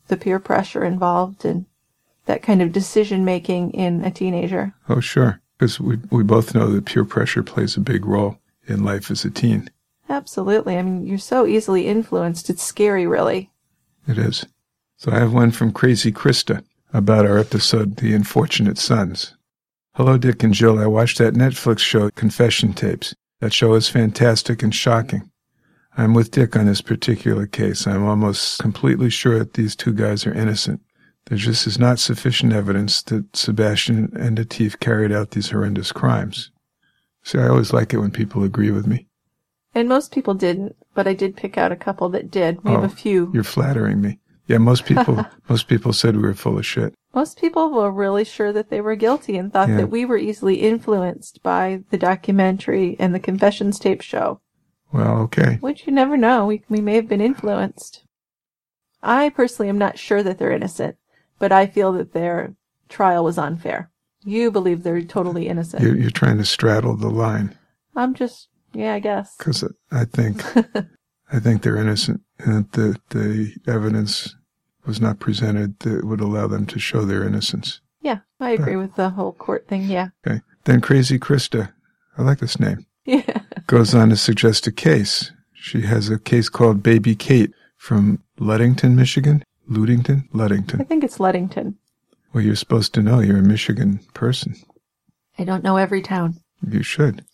the peer pressure involved and that kind of decision-making in a teenager. Oh, sure. Because we, we both know that peer pressure plays a big role in life as a teen. Absolutely. I mean, you're so easily influenced. It's scary, really. It is. So I have one from Crazy Krista about our episode, The Unfortunate Sons. Hello, Dick and Jill. I watched that Netflix show, Confession Tapes. That show is fantastic and shocking. I'm with Dick on this particular case. I'm almost completely sure that these two guys are innocent. There just is not sufficient evidence that Sebastian and Atif carried out these horrendous crimes. See, I always like it when people agree with me. And most people didn't, but I did pick out a couple that did. We oh, have a few. You're flattering me. Yeah, most people most people said we were full of shit. Most people were really sure that they were guilty and thought yeah. that we were easily influenced by the documentary and the Confessions tape show. Well, okay. Which you never know. We, we may have been influenced. I personally am not sure that they're innocent, but I feel that their trial was unfair. You believe they're totally innocent. You're, you're trying to straddle the line. I'm just, yeah, I guess. Because I think I think they're innocent, and that the, the evidence was not presented that would allow them to show their innocence. Yeah, I agree uh, with the whole court thing, yeah. Okay. Then Crazy Krista, I like this name, yeah. goes on to suggest a case. She has a case called Baby Kate from Ludington, Michigan. Ludington? Ludington. I think it's Ludington. Well, you're supposed to know. You're a Michigan person. I don't know every town. You should.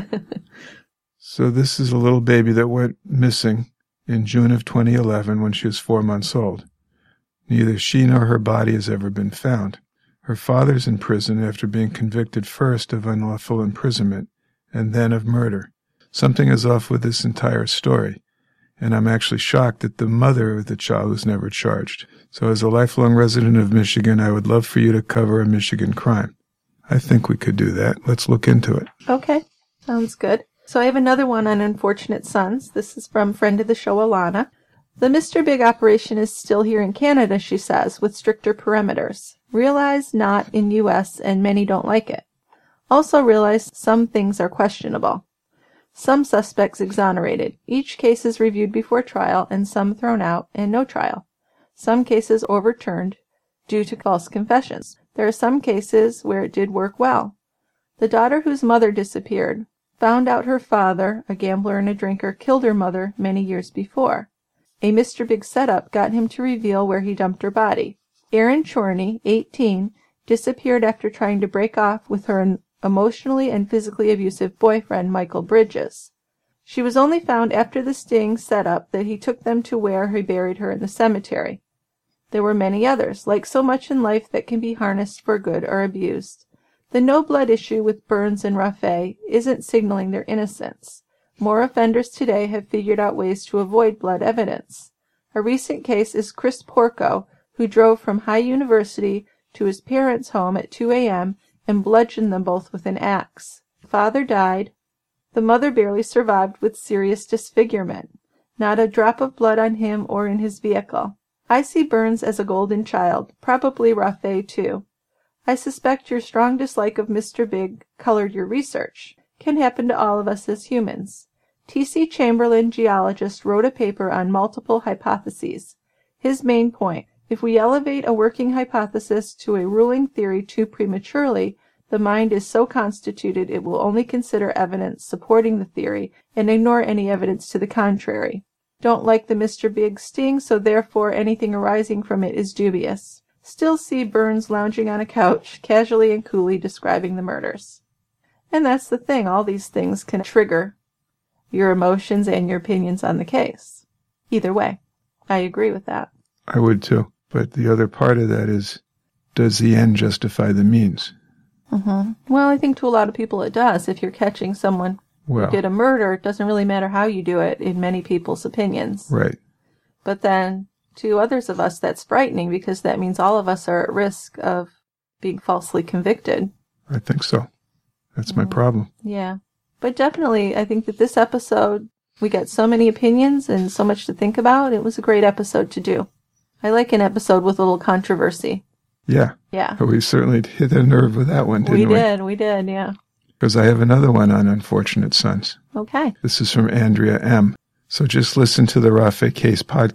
So this is a little baby that went missing in June of twenty eleven when she was four months old. Neither she nor her body has ever been found. Her father's in prison after being convicted first of unlawful imprisonment and then of murder. Something is off with this entire story, and I'm actually shocked that the mother of the child was never charged. So as a lifelong resident of Michigan, I would love for you to cover a Michigan crime. I think we could do that. Let's look into it. Okay, sounds good. So I have another one on Unfortunate Sons. This is from friend of the show, Alana. The Mister Big operation is still here in Canada, she says, with stricter perimeters. Realize not in U S and many don't like it. Also realize some things are questionable. Some suspects exonerated. Each case is reviewed before trial and some thrown out and no trial. Some cases overturned due to false confessions. There are some cases where it did work well. The daughter whose mother disappeared found out her father, a gambler and a drinker, killed her mother many years before. A Mister Big setup got him to reveal where he dumped her body. Erin Chorney, eighteen, disappeared after trying to break off with her emotionally and physically abusive boyfriend, Michael Bridges. She was only found after the sting set up that he took them to where he buried her in the cemetery. There were many others, like so much in life that can be harnessed for good or abused. The no-blood issue with Burns and Raffay isn't signaling their innocence. More offenders today have figured out ways to avoid blood evidence. A recent case is Chris Porco, who drove from High University to his parents' home at two a.m. and bludgeoned them both with an axe. Father died. The mother barely survived with serious disfigurement. Not a drop of blood on him or in his vehicle. I see Burns as a golden child, probably Raffay too. I suspect your strong dislike of Mister Big colored your research. Can happen to all of us as humans. T C Chamberlain, geologist, wrote a paper on multiple hypotheses. His main point, if we elevate a working hypothesis to a ruling theory too prematurely, the mind is so constituted it will only consider evidence supporting the theory and ignore any evidence to the contrary. Don't like the Mister Big sting, so therefore anything arising from it is dubious. Still see Burns lounging on a couch, casually and coolly describing the murders. And that's the thing, all these things can trigger your emotions and your opinions on the case. Either way, I agree with that. I would too. But the other part of that is, does the end justify the means? Mm-hmm. Well, I think to a lot of people it does. If you're catching someone well, who did a murder, it doesn't really matter how you do it in many people's opinions. Right. But then to others of us, that's frightening because that means all of us are at risk of being falsely convicted. I think so. That's mm-hmm. my problem. Yeah. But definitely, I think that this episode, we got so many opinions and so much to think about. It was a great episode to do. I like an episode with a little controversy. Yeah. Yeah. But we certainly hit a nerve with that one, didn't we? We did, we did, yeah. Because I have another one on Unfortunate Sons. Okay. This is from Andrea M. So just listen to the Raffay Case podcast.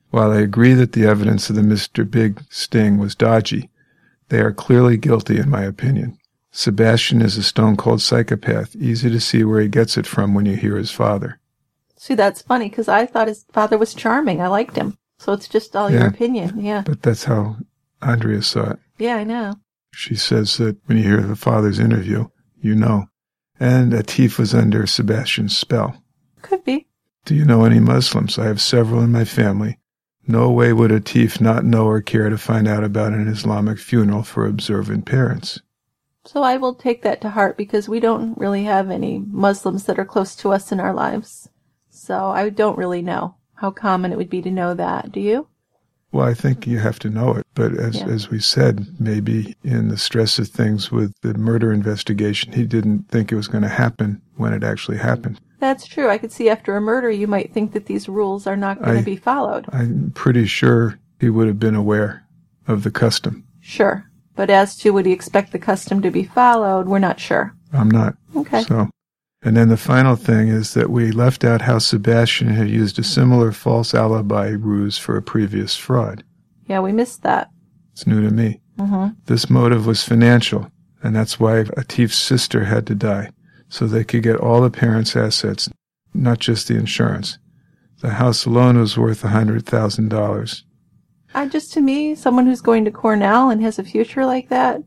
While I agree that the evidence of the Mister Big sting was dodgy, they are clearly guilty in my opinion. Sebastian is a stone-cold psychopath, easy to see where he gets it from when you hear his father. See, that's funny, because I thought his father was charming. I liked him. So it's just all Yeah. your opinion, yeah. But that's how Andrea saw it. Yeah, I know. She says that when you hear the father's interview, you know. And Atif was under Sebastian's spell. Could be. Do you know any Muslims? I have several in my family. No way would Atif not know or care to find out about an Islamic funeral for observant parents. So I will take that to heart, because we don't really have any Muslims that are close to us in our lives. So I don't really know how common it would be to know that. Do you? Well, I think you have to know it. But as Yeah. as we said, maybe in the stress of things with the murder investigation, he didn't think it was going to happen when it actually happened. That's true. I could see after a murder you might think that these rules are not going I- to be followed. I'm pretty sure he would have been aware of the custom. Sure. But as to would he expect the custom to be followed, we're not sure. I'm not. Okay. So, and then the final thing is that we left out how Sebastian had used a similar false alibi ruse for a previous fraud. Yeah, we missed that. It's new to me. Mm-hmm. This motive was financial, and that's why Atif's sister had to die, so they could get all the parents' assets, not just the insurance. The house alone was worth one hundred thousand dollars. I just, to me, someone who's going to Cornell and has a future like that,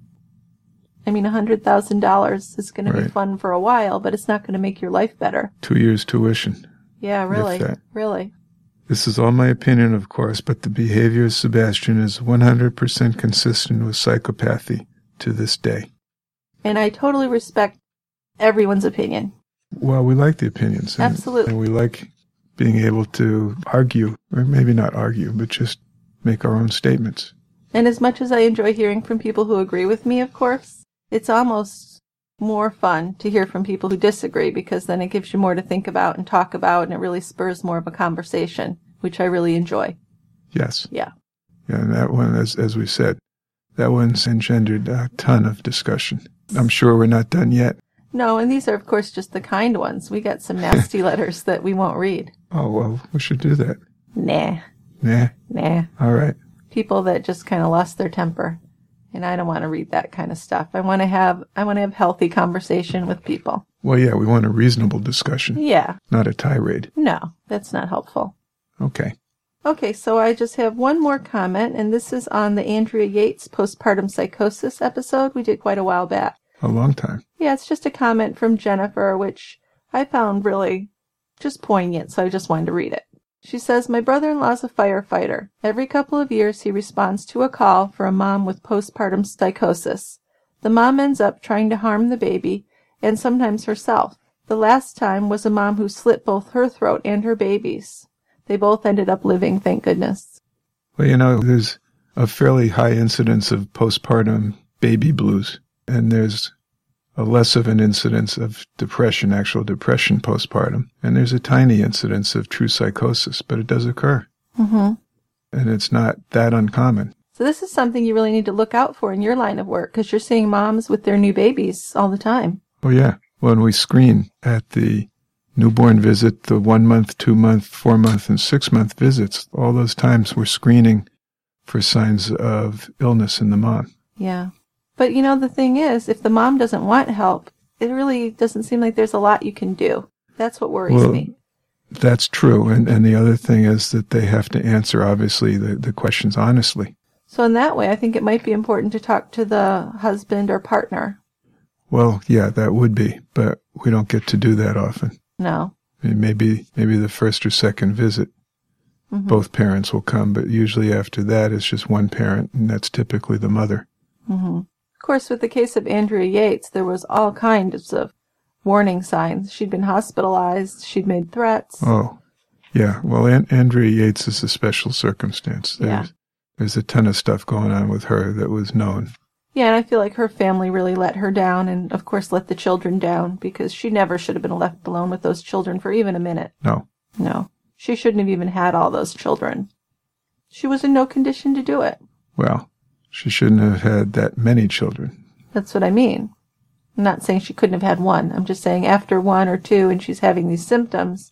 I mean, one hundred thousand dollars is going to be Right. fun for a while, but it's not going to make your life better. Two years tuition. Yeah, really. If that. Really. This is all my opinion, of course, but the behavior of Sebastian is one hundred percent consistent with psychopathy to this day. And I totally respect everyone's opinion. Well, we like the opinions. And, Absolutely. And we like being able to argue, or maybe not argue, but just make our own statements. And as much as I enjoy hearing from people who agree with me, of course, it's almost more fun to hear from people who disagree, because then it gives you more to think about and talk about, and it really spurs more of a conversation, which I really enjoy. Yes. Yeah. Yeah, and that one, as, as we said, that one's engendered a ton of discussion. I'm sure we're not done yet. No, and these are, of course, just the kind ones. We got some nasty letters that we won't read. Oh, well, we should do that. Nah. Nah. Nah. All right. People that just kind of lost their temper. And I don't want to read that kind of stuff. I want to have I want to have healthy conversation with people. Well, yeah, we want a reasonable discussion, Yeah. not a tirade. No, that's not helpful. Okay. Okay, so I just have one more comment, and this is on the Andrea Yates postpartum psychosis episode we did quite a while back. A long time. Yeah, it's just a comment from Jennifer, which I found really just poignant, so I just wanted to read it. She says, my brother-in-law's a firefighter. Every couple of years he responds to a call for a mom with postpartum psychosis. The mom ends up trying to harm the baby, and sometimes herself. The last time was a mom who slit both her throat and her baby's. They both ended up living, thank goodness. Well, you know, there's a fairly high incidence of postpartum baby blues, and there's a less of an incidence of depression, actual depression postpartum. And there's a tiny incidence of true psychosis, but it does occur. Mm-hmm. And it's not that uncommon. So this is something you really need to look out for in your line of work, because you're seeing moms with their new babies all the time. Oh, yeah. When we screen at the newborn visit, the one-month, two-month, four-month, and six-month visits, all those times we're screening for signs of illness in the mom. Yeah. But, you know, the thing is, if the mom doesn't want help, it really doesn't seem like there's a lot you can do. That's what worries Well, me. That's true. And, and the other thing is that they have to answer, obviously, the, the questions honestly. So in that way, I think it might be important to talk to the husband or partner. Well, yeah, that would be, but we don't get to do that often. No. I mean, maybe, maybe the first or second visit, Mm-hmm. both parents will come, but usually after that, it's just one parent, and that's typically the mother. Mm-hmm. Of course, with the case of Andrea Yates, there was all kinds of warning signs. She'd been hospitalized. She'd made threats. Oh, yeah. Well, An- Andrea Yates is a special circumstance. There's, Yeah. there's a ton of stuff going on with her that was known. Yeah, and I feel like her family really let her down, and of course let the children down, because she never should have been left alone with those children for even a minute. No. No. She shouldn't have even had all those children. She was in no condition to do it. Well, she shouldn't have had that many children. That's what I mean. I'm not saying she couldn't have had one. I'm just saying after one or two and she's having these symptoms,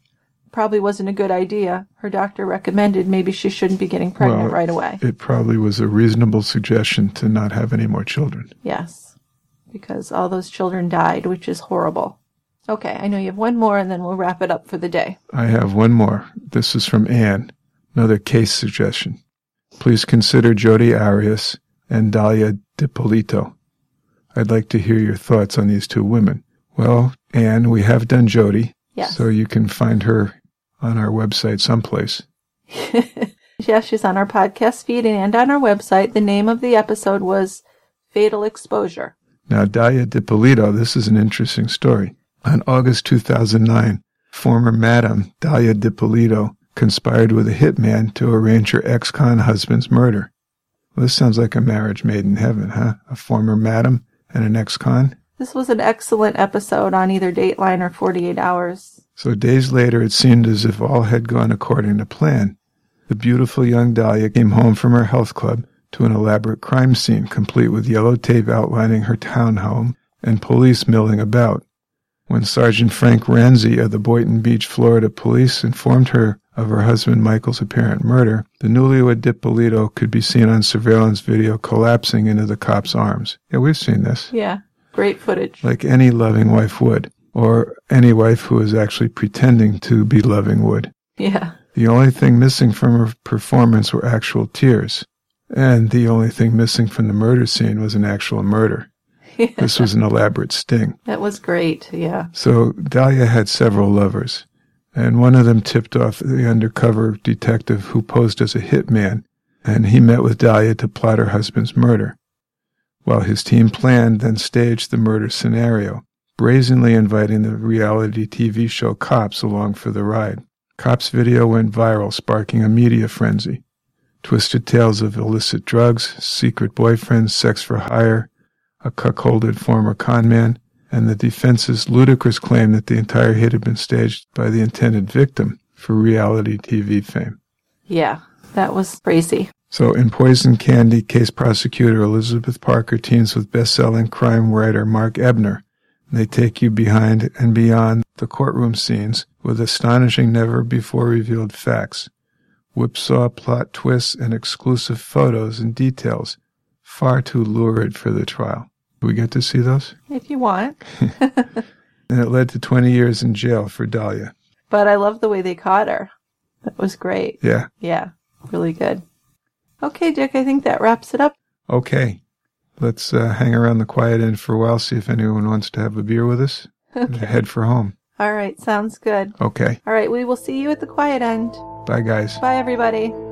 probably wasn't a good idea. Her doctor recommended maybe she shouldn't be getting pregnant Well, right away. It probably was a reasonable suggestion to not have any more children. Yes, because all those children died, which is horrible. Okay, I know you have one more, and then we'll wrap it up for the day. I have one more. This is from Anne, another case suggestion. Please consider Jodi Arias and Dalia Dippolito. I'd like to hear your thoughts on these two women. Well, Anne, we have done Jodi, Yes. so you can find her on our website someplace. Yes, she's on our podcast feed and on our website. The name of the episode was Fatal Exposure. Now, Dalia Dippolito, this is an interesting story. On August two thousand nine, former Madam Dalia Dippolito conspired with a hitman to arrange her ex-con husband's murder. Well, this sounds like a marriage made in heaven, huh? A former Madam and an ex-con? This was an excellent episode on either Dateline or forty-eight hours. So days later, it seemed as if all had gone according to plan. The beautiful young Dalia came home from her health club to an elaborate crime scene, complete with yellow tape outlining her townhome and police milling about. When Sergeant Frank Ranzi of the Boynton Beach, Florida police informed her of her husband Michael's apparent murder, the newlywed Dippolito could be seen on surveillance video collapsing into the cop's arms. Yeah, we've seen this. Yeah, great footage. Like any loving wife would, or any wife who is actually pretending to be loving would. Yeah. The only thing missing from her performance were actual tears. And the only thing missing from the murder scene was an actual murder. Yeah. This was an elaborate sting. That was great, yeah. So Dalia had several lovers, and one of them tipped off the undercover detective who posed as a hitman, and he met with Dalia to plot her husband's murder. While his team planned, then staged the murder scenario, brazenly inviting the reality T V show Cops along for the ride. Cops video went viral, sparking a media frenzy. Twisted tales of illicit drugs, secret boyfriends, sex for hire, a cuckolded former conman, and the defense's ludicrous claim that the entire hit had been staged by the intended victim for reality T V fame. Yeah, that was crazy. So in Poison Candy, case prosecutor Elizabeth Parker teams with best-selling crime writer Mark Ebner. They take you behind and beyond the courtroom scenes with astonishing, never-before-revealed facts, whipsaw plot twists, and exclusive photos and details, far too lurid for the trial. Do we get to see those? If you want. And it led to twenty years in jail for Dalia. But I love the way they caught her. That was great. Yeah. Yeah, really good. Okay, Dick, I think that wraps it up. Okay. Let's uh, hang around the quiet end for a while, see if anyone wants to have a beer with us. Okay. And head for home. All right, sounds good. Okay. All right, we will see you at the quiet end. Bye, guys. Bye, everybody.